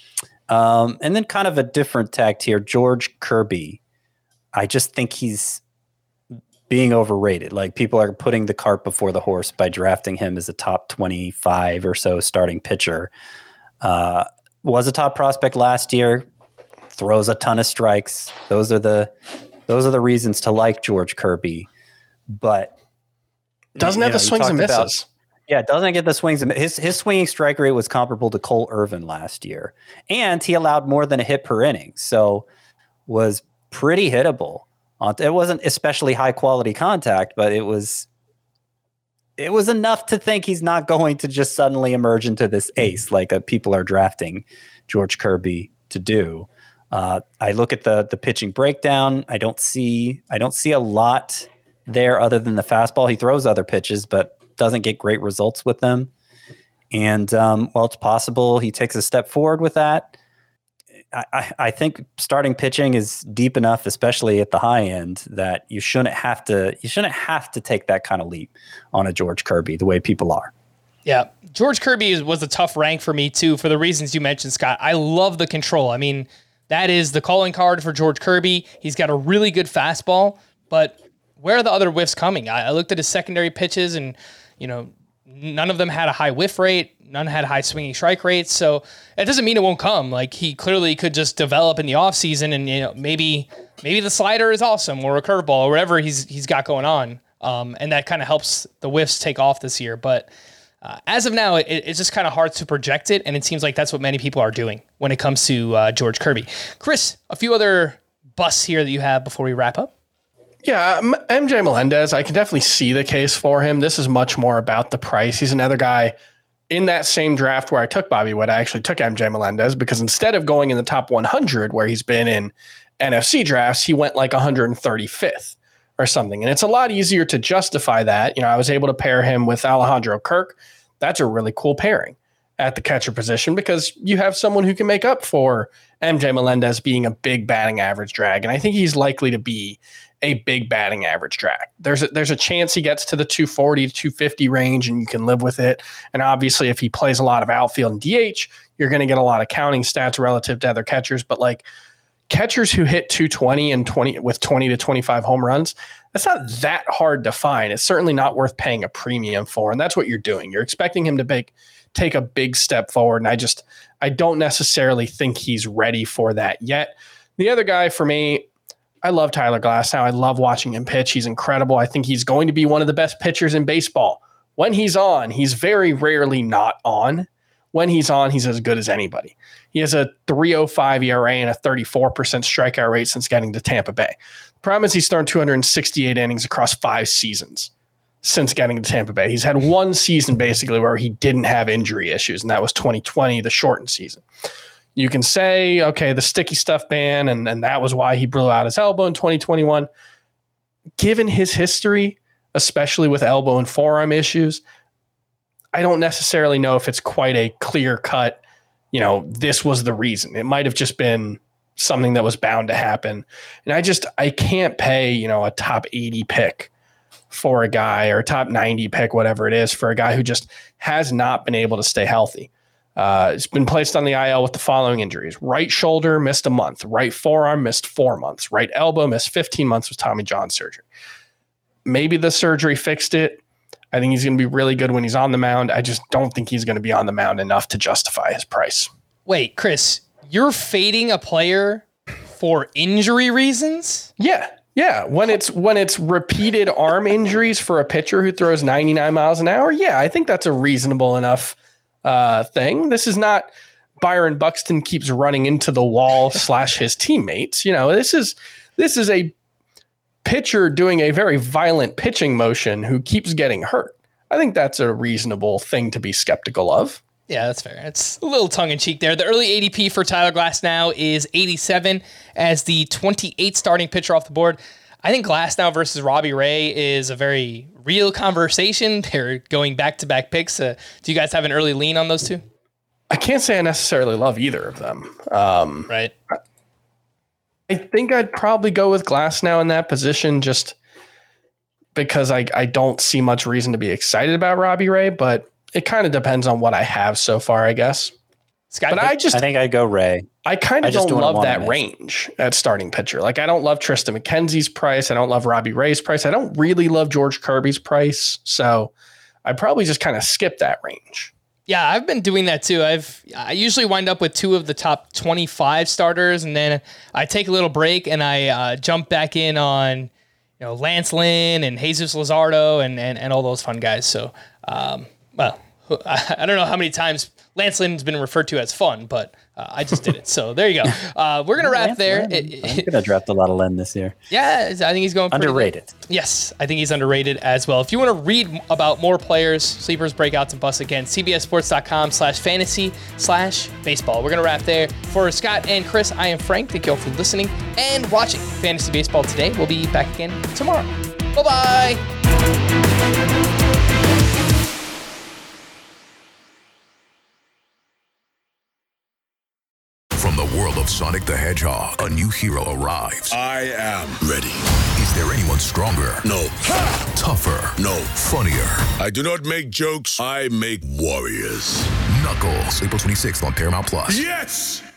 Speaker 9: Um, and then kind of a different tag tier, George Kirby. I just think he's being overrated. Like, people are putting the cart before the horse by drafting him as a top twenty-five or so starting pitcher. Uh, was a top prospect last year, throws a ton of strikes. Those are the those are the reasons to like George Kirby, but
Speaker 10: doesn't have know, the swings and misses. About,
Speaker 9: yeah, doesn't get the swings. And his his swinging strike rate was comparable to Cole Irvin last year, and he allowed more than a hit per inning, so was pretty hittable. It wasn't especially high quality contact, but it was. It was enough to think he's not going to just suddenly emerge into this ace like uh, people are drafting George Kirby to do. Uh, I look at the the pitching breakdown. I don't see I don't see a lot there other than the fastball. He throws other pitches, but doesn't get great results with them. And um, while it's possible he takes a step forward with that, I, I think starting pitching is deep enough, especially at the high end, that you shouldn't have to you shouldn't have to take that kind of leap on a George Kirby the way people are.
Speaker 1: Yeah, George Kirby was a tough rank for me too, for the reasons you mentioned, Scott. I love the control. I mean, that is the calling card for George Kirby. He's got a really good fastball, but where are the other whiffs coming? I, I looked at his secondary pitches, and you know, none of them had a high whiff rate. None had high swinging strike rates. So it doesn't mean it won't come. Like, he clearly could just develop in the offseason, and you know, maybe maybe the slider is awesome, or a curveball, or whatever he's he's got going on. Um, and that kind of helps the whiffs take off this year. But uh, as of now, it, it's just kind of hard to project it, and it seems like that's what many people are doing when it comes to uh, George Kirby. Chris, a few other busts here that you have before we wrap up?
Speaker 10: Yeah, M J Melendez, I can definitely see the case for him. This is much more about the price. He's another guy in that same draft where I took Bobby Witt. I actually took M J Melendez because instead of going in the top one hundred where he's been in N F C drafts, he went like one hundred thirty-fifth or something. And it's a lot easier to justify that. You know, I was able to pair him with Alejandro Kirk. That's a really cool pairing at the catcher position because you have someone who can make up for M J Melendez being a big batting average drag. And I think he's likely to be a big batting average drag. There's a, there's a chance he gets to the two forty to two fifty range and you can live with it. And obviously if he plays a lot of outfield and D H, you're going to get a lot of counting stats relative to other catchers. But like, catchers who hit two twenty and twenty with twenty to twenty-five home runs, that's not that hard to find. It's certainly not worth paying a premium for. And that's what you're doing. You're expecting him to make, take a big step forward. And I just, I don't necessarily think he's ready for that yet. The other guy for me, I love Tyler Glasnow. I love watching him pitch. He's incredible. I think he's going to be one of the best pitchers in baseball. When he's on, he's very rarely not on. When he's on, he's as good as anybody. He has a three oh five E R A and a thirty-four percent strikeout rate since getting to Tampa Bay. The problem is he's thrown two hundred sixty-eight innings across five seasons since getting to Tampa Bay. He's had one season basically where he didn't have injury issues, and that was twenty twenty, the shortened season. You can say, okay, the sticky stuff ban, and, and that was why he blew out his elbow in twenty twenty-one. Given his history, especially with elbow and forearm issues, I don't necessarily know if it's quite a clear cut, you know, this was the reason. It might have just been something that was bound to happen. And I just, I can't pay, you know, a top eighty pick for a guy or a top ninety pick, whatever it is, for a guy who just has not been able to stay healthy. Uh, it's been placed on the I L with the following injuries. Right shoulder missed a month. Right forearm missed four months. Right elbow missed fifteen months with Tommy John surgery. Maybe the surgery fixed it. I think he's going to be really good when he's on the mound. I just don't think he's going to be on the mound enough to justify his price.
Speaker 1: Wait, Chris, you're fading a player for injury reasons?
Speaker 10: Yeah. Yeah. When it's when it's repeated arm injuries for a pitcher who throws ninety-nine miles an hour, yeah, I think that's a reasonable enough uh, thing. This is not Byron Buxton keeps running into the wall slash his teammates. You know, this is this is a pitcher doing a very violent pitching motion who keeps getting hurt. I think that's a reasonable thing to be skeptical of.
Speaker 1: Yeah, that's fair. It's a little tongue-in-cheek there. The early A D P for Tyler Glasnow is eighty-seven as the twenty-eighth starting pitcher off the board. I think Glasnow versus Robbie Ray is a very real conversation. They're going back-to-back picks. Uh, do you guys have an early lean on those two?
Speaker 10: I can't say I necessarily love either of them. Um,
Speaker 1: right.
Speaker 10: I, I think I'd probably go with Glasnow in that position just because I, I don't see much reason to be excited about Robbie Ray, but it kind of depends on what I have so far, I guess.
Speaker 1: Scott,
Speaker 10: but I just
Speaker 9: I think I go Ray.
Speaker 10: I kind of don't
Speaker 9: don't
Speaker 10: love that range at starting pitcher. Like I don't love Tristan McKenzie's price. I don't love Robbie Ray's price. I don't really love George Kirby's price. So I probably just kind of skip that range.
Speaker 1: Yeah, I've been doing that too. I've I usually wind up with two of the top twenty-five starters, and then I take a little break and I uh, jump back in on you know Lance Lynn and Jesus Luzardo and and, and all those fun guys. So um, well. I don't know how many times Lance Lynn's been referred to as fun, but uh, I just did it. So there you go. Uh, we're going to wrap
Speaker 9: Lance
Speaker 1: there.
Speaker 9: Lynn. I'm going to draft a lot of Lynn this year.
Speaker 1: Yeah, I think he's going pretty
Speaker 9: underrated.
Speaker 1: Good. Yes, I think he's underrated as well. If you want to read about more players, sleepers, breakouts, and busts again, cbssports.com slash fantasy slash baseball. We're going to wrap there. For Scott and Chris, I am Frank. Thank you all for listening and watching Fantasy Baseball today. We'll be back again tomorrow. Bye-bye.
Speaker 2: From the world of Sonic the Hedgehog, a new hero arrives.
Speaker 15: I am ready.
Speaker 2: Is there anyone stronger?
Speaker 15: No.
Speaker 2: Ha! Tougher?
Speaker 15: No.
Speaker 2: Funnier?
Speaker 15: I do not make jokes, I make warriors.
Speaker 2: Knuckles, April twenty-sixth on Paramount Plus.
Speaker 15: Yes!